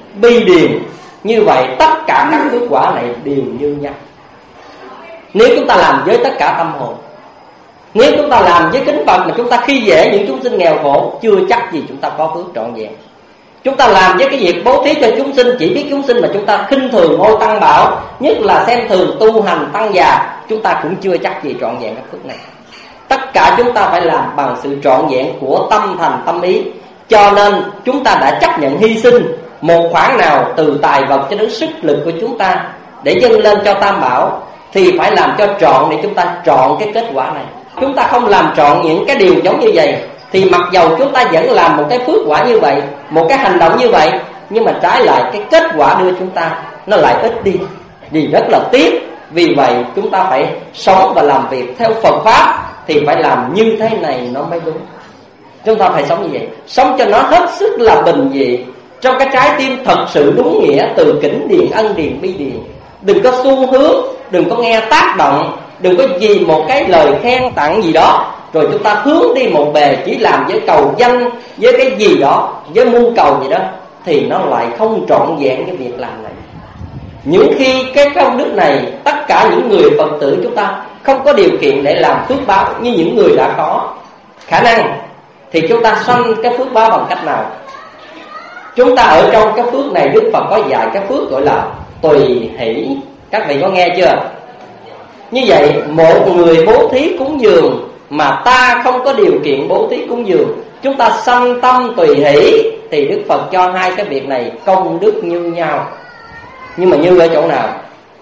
bi điền. Như vậy tất cả các phước quả này đều như nhau. Nếu chúng ta làm với tất cả tâm hồn, nếu chúng ta làm với kính Phật mà chúng ta khi dễ những chúng sinh nghèo khổ, chưa chắc gì chúng ta có phước trọn vẹn. Chúng ta làm với cái việc bố thí cho chúng sinh, chỉ biết chúng sinh mà chúng ta khinh thường Ngôi Tăng Bảo, nhất là xem thường tu hành tăng già, chúng ta cũng chưa chắc gì trọn vẹn các phước này. Tất cả chúng ta phải làm bằng sự trọn vẹn của tâm thành tâm ý. Cho nên chúng ta đã chấp nhận hy sinh một khoản nào, từ tài vật cho đến sức lực của chúng ta, để dâng lên cho Tam Bảo, thì phải làm cho trọn để chúng ta trọn cái kết quả này. Chúng ta không làm trọn những cái điều giống như vậy, thì mặc dầu chúng ta vẫn làm một cái phước quả như vậy, một cái hành động như vậy, nhưng mà trái lại cái kết quả đưa chúng ta nó lại ít đi, vì rất là tiếc. Vì vậy chúng ta phải sống và làm việc theo Phật Pháp, thì phải làm như thế này nó mới đúng. Chúng ta phải sống như vậy, sống cho nó hết sức là bình dị, trong cái trái tim thật sự đúng nghĩa, từ kỉnh điền, ân điền, bi điền. Đừng có xu hướng, đừng có nghe tác động, đừng có vì một cái lời khen tặng gì đó rồi chúng ta hướng đi một bề, chỉ làm với cầu danh, với cái gì đó, với mưu cầu gì đó, thì nó lại không trọn vẹn cái việc làm này. Những khi cái công đức này, tất cả những người Phật tử chúng ta không có điều kiện để làm phước báo như những người đã có khả năng, thì chúng ta sanh cái phước báo bằng cách nào? Chúng ta ở trong cái phước này, Đức Phật có dạy cái phước gọi là tùy hỷ. Các vị có nghe chưa? Như vậy một người bố thí cúng dường mà ta không có điều kiện bố thí cúng dường, chúng ta sanh tâm tùy hỷ, thì Đức Phật cho hai cái việc này công đức như nhau. Nhưng mà như ở chỗ nào?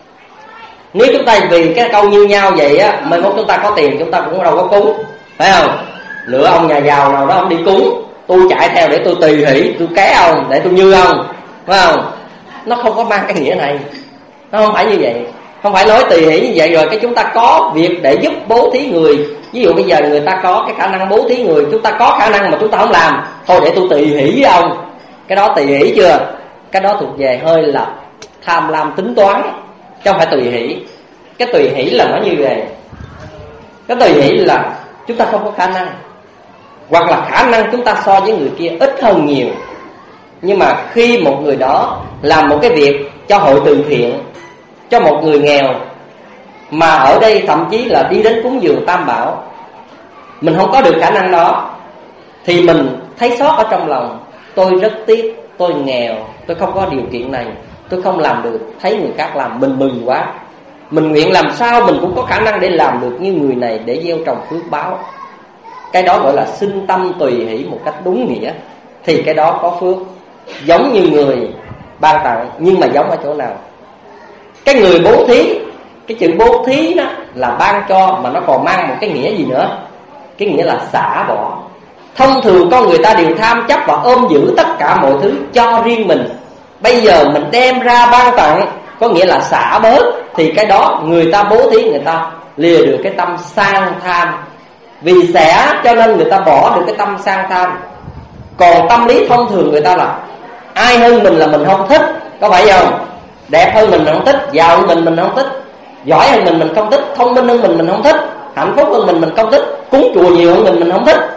Nếu chúng ta vì cái câu như nhau vậy á, mai mốt chúng ta có tiền chúng ta cũng đâu có cúng, phải không? Lựa ông nhà giàu nào đó ông đi cúng, tôi chạy theo để tôi tùy hỷ, tôi ké ông để tôi như ông, phải không? Nó không có mang cái nghĩa này. Nó không phải như vậy. Không phải nói tùy hỷ như vậy rồi cái chúng ta có việc để giúp bố thí người. Ví dụ bây giờ người ta có cái khả năng bố thí người, chúng ta có khả năng mà chúng ta không làm, thôi để tôi tùy hỷ với ông. Cái đó tùy hỷ chưa? Cái đó thuộc về hơi là tham lam tính toán, chứ không phải tùy hỷ. Cái tùy hỷ là nó như vậy. Cái tùy hỷ là chúng ta không có khả năng, hoặc là khả năng chúng ta so với người kia ít hơn nhiều. Nhưng mà khi một người đó làm một cái việc cho hội từ thiện, cho một người nghèo, mà ở đây thậm chí là đi đến cúng dường Tam Bảo, mình không có được khả năng đó, thì mình thấy xót ở trong lòng. Tôi rất tiếc, tôi nghèo, tôi không có điều kiện này, tôi không làm được. Thấy người khác làm mình mừng quá, mình nguyện làm sao mình cũng có khả năng để làm được như người này, để gieo trồng phước báo. Cái đó gọi là sinh tâm tùy hỷ một cách đúng nghĩa, thì cái đó có phước. Giống như người ban tặng, nhưng mà giống ở chỗ nào? Cái người bố thí, cái chữ bố thí đó là ban cho, mà nó còn mang một cái nghĩa gì nữa? Cái nghĩa là xả bỏ. Thông thường con người ta đều tham chấp và ôm giữ tất cả mọi thứ cho riêng mình. Bây giờ mình đem ra ban tặng, có nghĩa là xả bớt, thì cái đó người ta bố thí, người ta lìa được cái tâm sang tham. Vì xẻ cho nên người ta bỏ được cái tâm sang tham. Còn tâm lý thông thường người ta là ai hơn mình là mình không thích, có phải không? Đẹp hơn mình không thích, giàu hơn mình không thích, giỏi hơn mình không thích, thông minh hơn mình không thích, hạnh phúc hơn mình không thích, cúng chùa nhiều hơn mình không thích.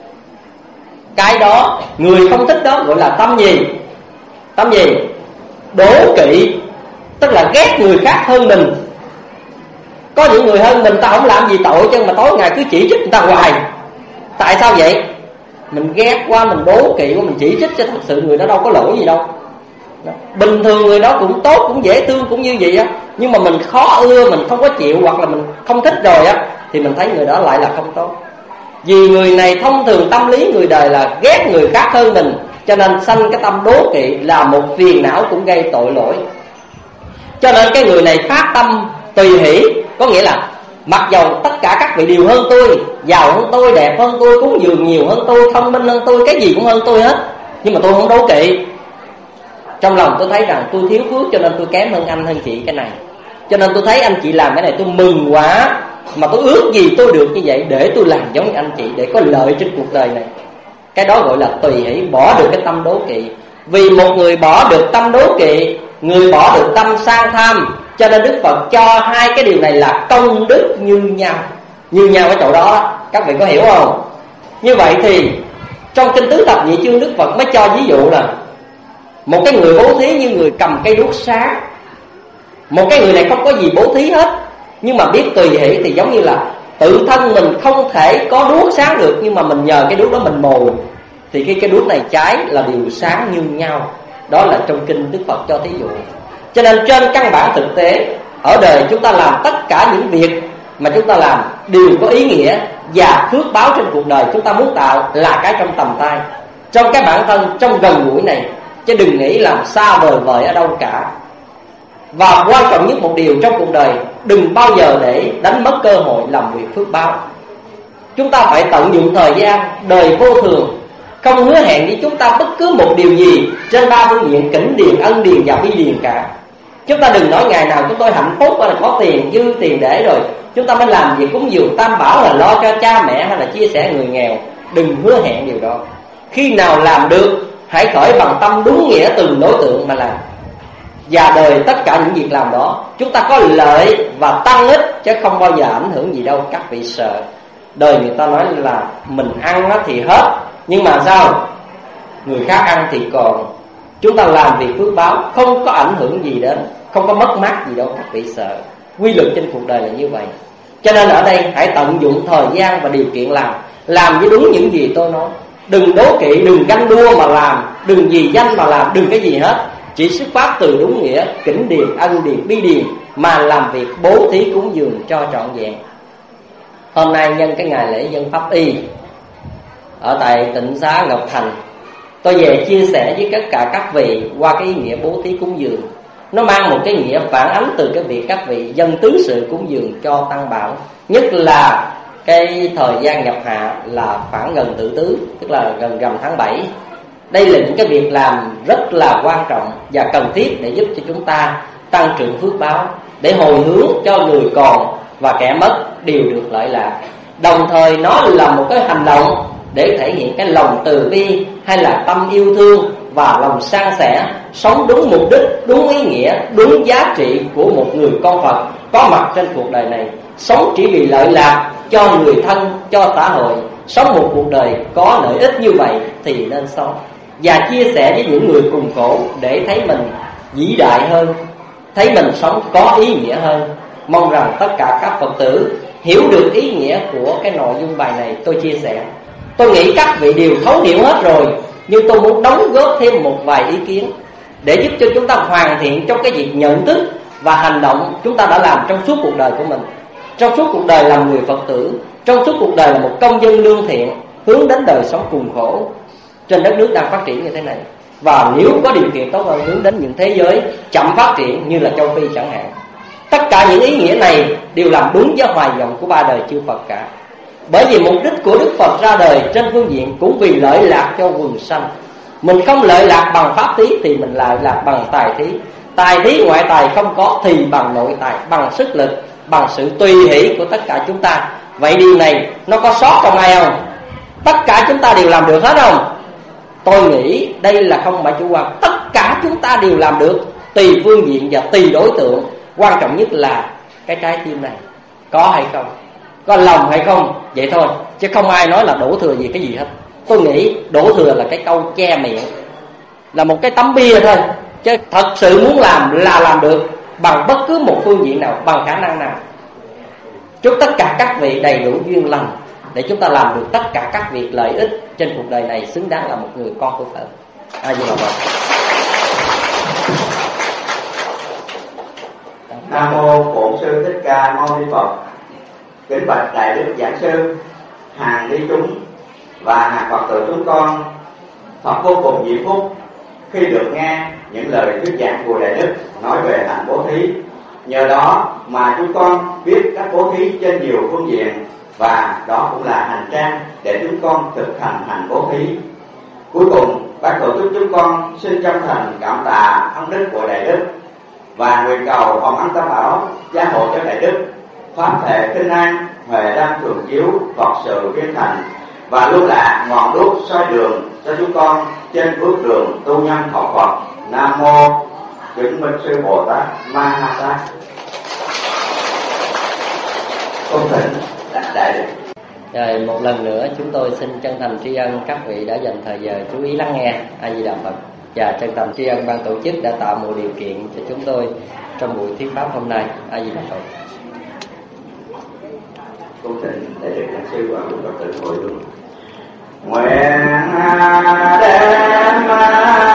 Cái đó, người không thích đó gọi là tâm gì? Tâm gì? Đố kỵ, tức là ghét người khác hơn mình. Có những người hơn mình ta không làm gì tội chứ, mà tối ngày cứ chỉ trích người ta hoài. Tại sao vậy? Mình ghét quá, mình đố kỵ quá, mình chỉ trích, cho thật sự người đó đâu có lỗi gì đâu. Bình thường người đó cũng tốt, cũng dễ thương, cũng như vậy á, nhưng mà mình khó ưa, mình không có chịu, hoặc là mình không thích rồi á, thì mình thấy người đó lại là không tốt. Vì người này thông thường tâm lý người đời là ghét người khác hơn mình, cho nên sanh cái tâm đố kỵ, là một phiền não cũng gây tội lỗi. Cho nên cái người này phát tâm tùy hỷ, có nghĩa là mặc dầu tất cả các vị đều hơn tôi, giàu hơn tôi, đẹp hơn tôi, cúng dường nhiều hơn tôi, thông minh hơn tôi, cái gì cũng hơn tôi hết, nhưng mà tôi không đố kỵ. Trong lòng tôi thấy rằng tôi thiếu phước, cho nên tôi kém hơn anh hơn chị cái này, cho nên tôi thấy anh chị làm cái này tôi mừng quá, mà tôi ước gì tôi được như vậy để tôi làm giống như anh chị, để có lợi trên cuộc đời này. Cái đó gọi là tùy hỷ, bỏ được cái tâm đố kỵ. Vì một người bỏ được tâm đố kỵ, người bỏ được tâm sang tham, cho nên Đức Phật cho hai cái điều này là công đức như nhau. Như nhau ở chỗ đó, các vị có hiểu không? Như vậy thì trong Kinh Tứ Thập Nhị Chương, Đức Phật mới cho ví dụ là Một cái người bố thí như người cầm cây đuốc sáng. Một cái người này không có gì bố thí hết, nhưng mà biết tùy hỷ, thì giống như là tự thân mình không thể có đuốc sáng được, nhưng mà mình nhờ cái đuốc đó mình mồi, thì khi cái đuốc này cháy là đều sáng như nhau. Đó là trong kinh Đức Phật cho thí dụ. Cho nên trên căn bản thực tế, ở đời chúng ta làm tất cả những việc mà chúng ta làm đều có ý nghĩa, và phước báo trên cuộc đời chúng ta muốn tạo là cái trong tầm tay, trong cái bản thân, trong gần gũi này, chứ đừng nghĩ làm xa vời vời ở đâu cả. Và quan trọng nhất một điều trong cuộc đời, đừng bao giờ để đánh mất cơ hội làm việc phước báo. Chúng ta phải tận dụng thời gian, đời vô thường, không hứa hẹn với chúng ta bất cứ một điều gì trên ba phương diện kỉnh điền, ân điền và bi điền cả. Chúng ta đừng nói ngày nào chúng tôi hạnh phúc hay là có tiền dư tiền để rồi chúng ta mới làm việc cúng dường tam bảo, là lo cho cha mẹ hay là chia sẻ người nghèo. Đừng hứa hẹn điều đó. Khi nào làm được, hãy khởi bằng tâm đúng nghĩa từng đối tượng mà làm. Và đời tất cả những việc làm đó chúng ta có lợi và tăng ích, chứ không bao giờ ảnh hưởng gì đâu các vị sợ. Đời người ta nói là mình ăn thì hết, nhưng mà sao? Người khác ăn thì còn. Chúng ta làm việc phước báo không có ảnh hưởng gì đến, không có mất mát gì đâu các vị sợ. Quy luật trên cuộc đời là như vậy. Cho nên ở đây hãy tận dụng thời gian và điều kiện làm với đúng những gì tôi nói. Đừng đố kỵ, đừng ganh đua mà làm, đừng vì danh mà làm, đừng cái gì hết. Chỉ xuất phát từ đúng nghĩa kỉnh điền, ân điền, bi điền mà làm việc bố thí cúng dường cho trọn vẹn. Hôm nay nhân cái ngày lễ dân pháp y ở tại tịnh xá Ngọc Thành, tôi về chia sẻ với tất cả các vị qua cái ý nghĩa bố thí cúng dường. Nó mang một cái nghĩa phản ánh từ cái việc các vị dân tứ sự cúng dường cho tăng bảo. Nhất là cái thời gian nhập hạ là khoảng gần Tự Tứ, tức là gần rằm tháng 7. Đây là những cái việc làm rất là quan trọng và cần thiết để giúp cho chúng ta tăng trưởng phước báo, để hồi hướng cho người còn và kẻ mất đều được lợi lạc. Đồng thời nó là một cái hành động để thể hiện cái lòng từ bi hay là tâm yêu thương và lòng san sẻ, sống đúng mục đích, đúng ý nghĩa, đúng giá trị của một người con Phật có mặt trên cuộc đời này. Sống chỉ vì lợi lạc cho người thân, cho xã hội, sống một cuộc đời có lợi ích như vậy thì nên sống. Và chia sẻ với những người cùng khổ để thấy mình vĩ đại hơn, thấy mình sống có ý nghĩa hơn. Mong rằng tất cả các Phật tử hiểu được ý nghĩa của cái nội dung bài này tôi chia sẻ. Tôi nghĩ các vị đều thấu hiểu hết rồi, nhưng tôi muốn đóng góp thêm một vài ý kiến để giúp cho chúng ta hoàn thiện trong cái việc nhận thức và hành động chúng ta đã làm trong suốt cuộc đời của mình. Trong suốt cuộc đời làm người Phật tử, trong suốt cuộc đời là một công dân lương thiện, hướng đến đời sống cùng khổ trên đất nước đang phát triển như thế này. Và nếu có điều kiện tốt hơn, hướng đến những thế giới chậm phát triển như là châu Phi chẳng hạn. Tất cả những ý nghĩa này đều làm đúng với hoài vọng của ba đời chư Phật cả. Bởi vì mục đích của Đức Phật ra đời trên phương diện cũng vì lợi lạc cho quần sanh. Mình không lợi lạc bằng pháp thí thì mình lợi lạc bằng tài thí. Tài thí ngoại tài không có thì bằng nội tài, bằng sức lực, bằng sự tùy hỷ của tất cả chúng ta. Vậy điều này nó có sót trong ai không? Tất cả chúng ta đều làm được hết không? Tôi nghĩ đây là không phải chủ quan. Tất cả chúng ta đều làm được, tùy phương diện và tùy đối tượng. Quan trọng nhất là cái trái tim này có hay không, có lòng hay không, vậy thôi. Chứ không ai nói là đổ thừa gì cái gì hết. Tôi nghĩ đổ thừa là cái câu che miệng, là một cái tấm bia thôi. Chứ thật sự muốn làm là làm được, bằng bất cứ một phương diện nào, bằng khả năng nào. Chúc tất cả các vị đầy đủ duyên lành để chúng ta làm được tất cả các việc lợi ích trên cuộc đời này, xứng đáng là một người con của Phật. A Di Đà Phật. Nam mô Bổn Sư Thích Ca Mâu Ni Phật. Kính bạch đại đức giảng sư, hàng ni chúng và hàng Phật tử chúng con, Phật vô cùng diệu phúc khi được nghe những lời thuyết giảng của đại đức nói về hạnh bố thí. Nhờ đó mà chúng con biết cách bố thí trên nhiều phương diện, và đó cũng là hành trang để chúng con thực hành hạnh bố thí. Cuối cùng, ban tổ chức chúng con xin chân thành cảm tạ ân đức của đại đức và nguyện cầu Hồng Ân Tam Bảo gia hộ cho đại đức pháp thể kinh an, huệ đăng thường chiếu, Phật sự viên thành, và luôn là ngọn đuốc soi đường cho chúng con trên bước đường tu nhân học Phật. Nam mô Chứng Minh Sư Bồ Tát Ma Ha Tát. Công thỉnh đại đức. Rồi một lần nữa chúng tôi xin chân thành tri ân các vị đã dành thời giờ chú ý lắng nghe. A Di Đà Phật. Và chân thành tri ân ban tổ chức đã tạo mọi điều kiện cho chúng tôi trong buổi thuyết pháp hôm nay. A Di Đà Phật. Cung thỉnh để được giảng sư và quý Phật tử hồi hướng. Nguyện đem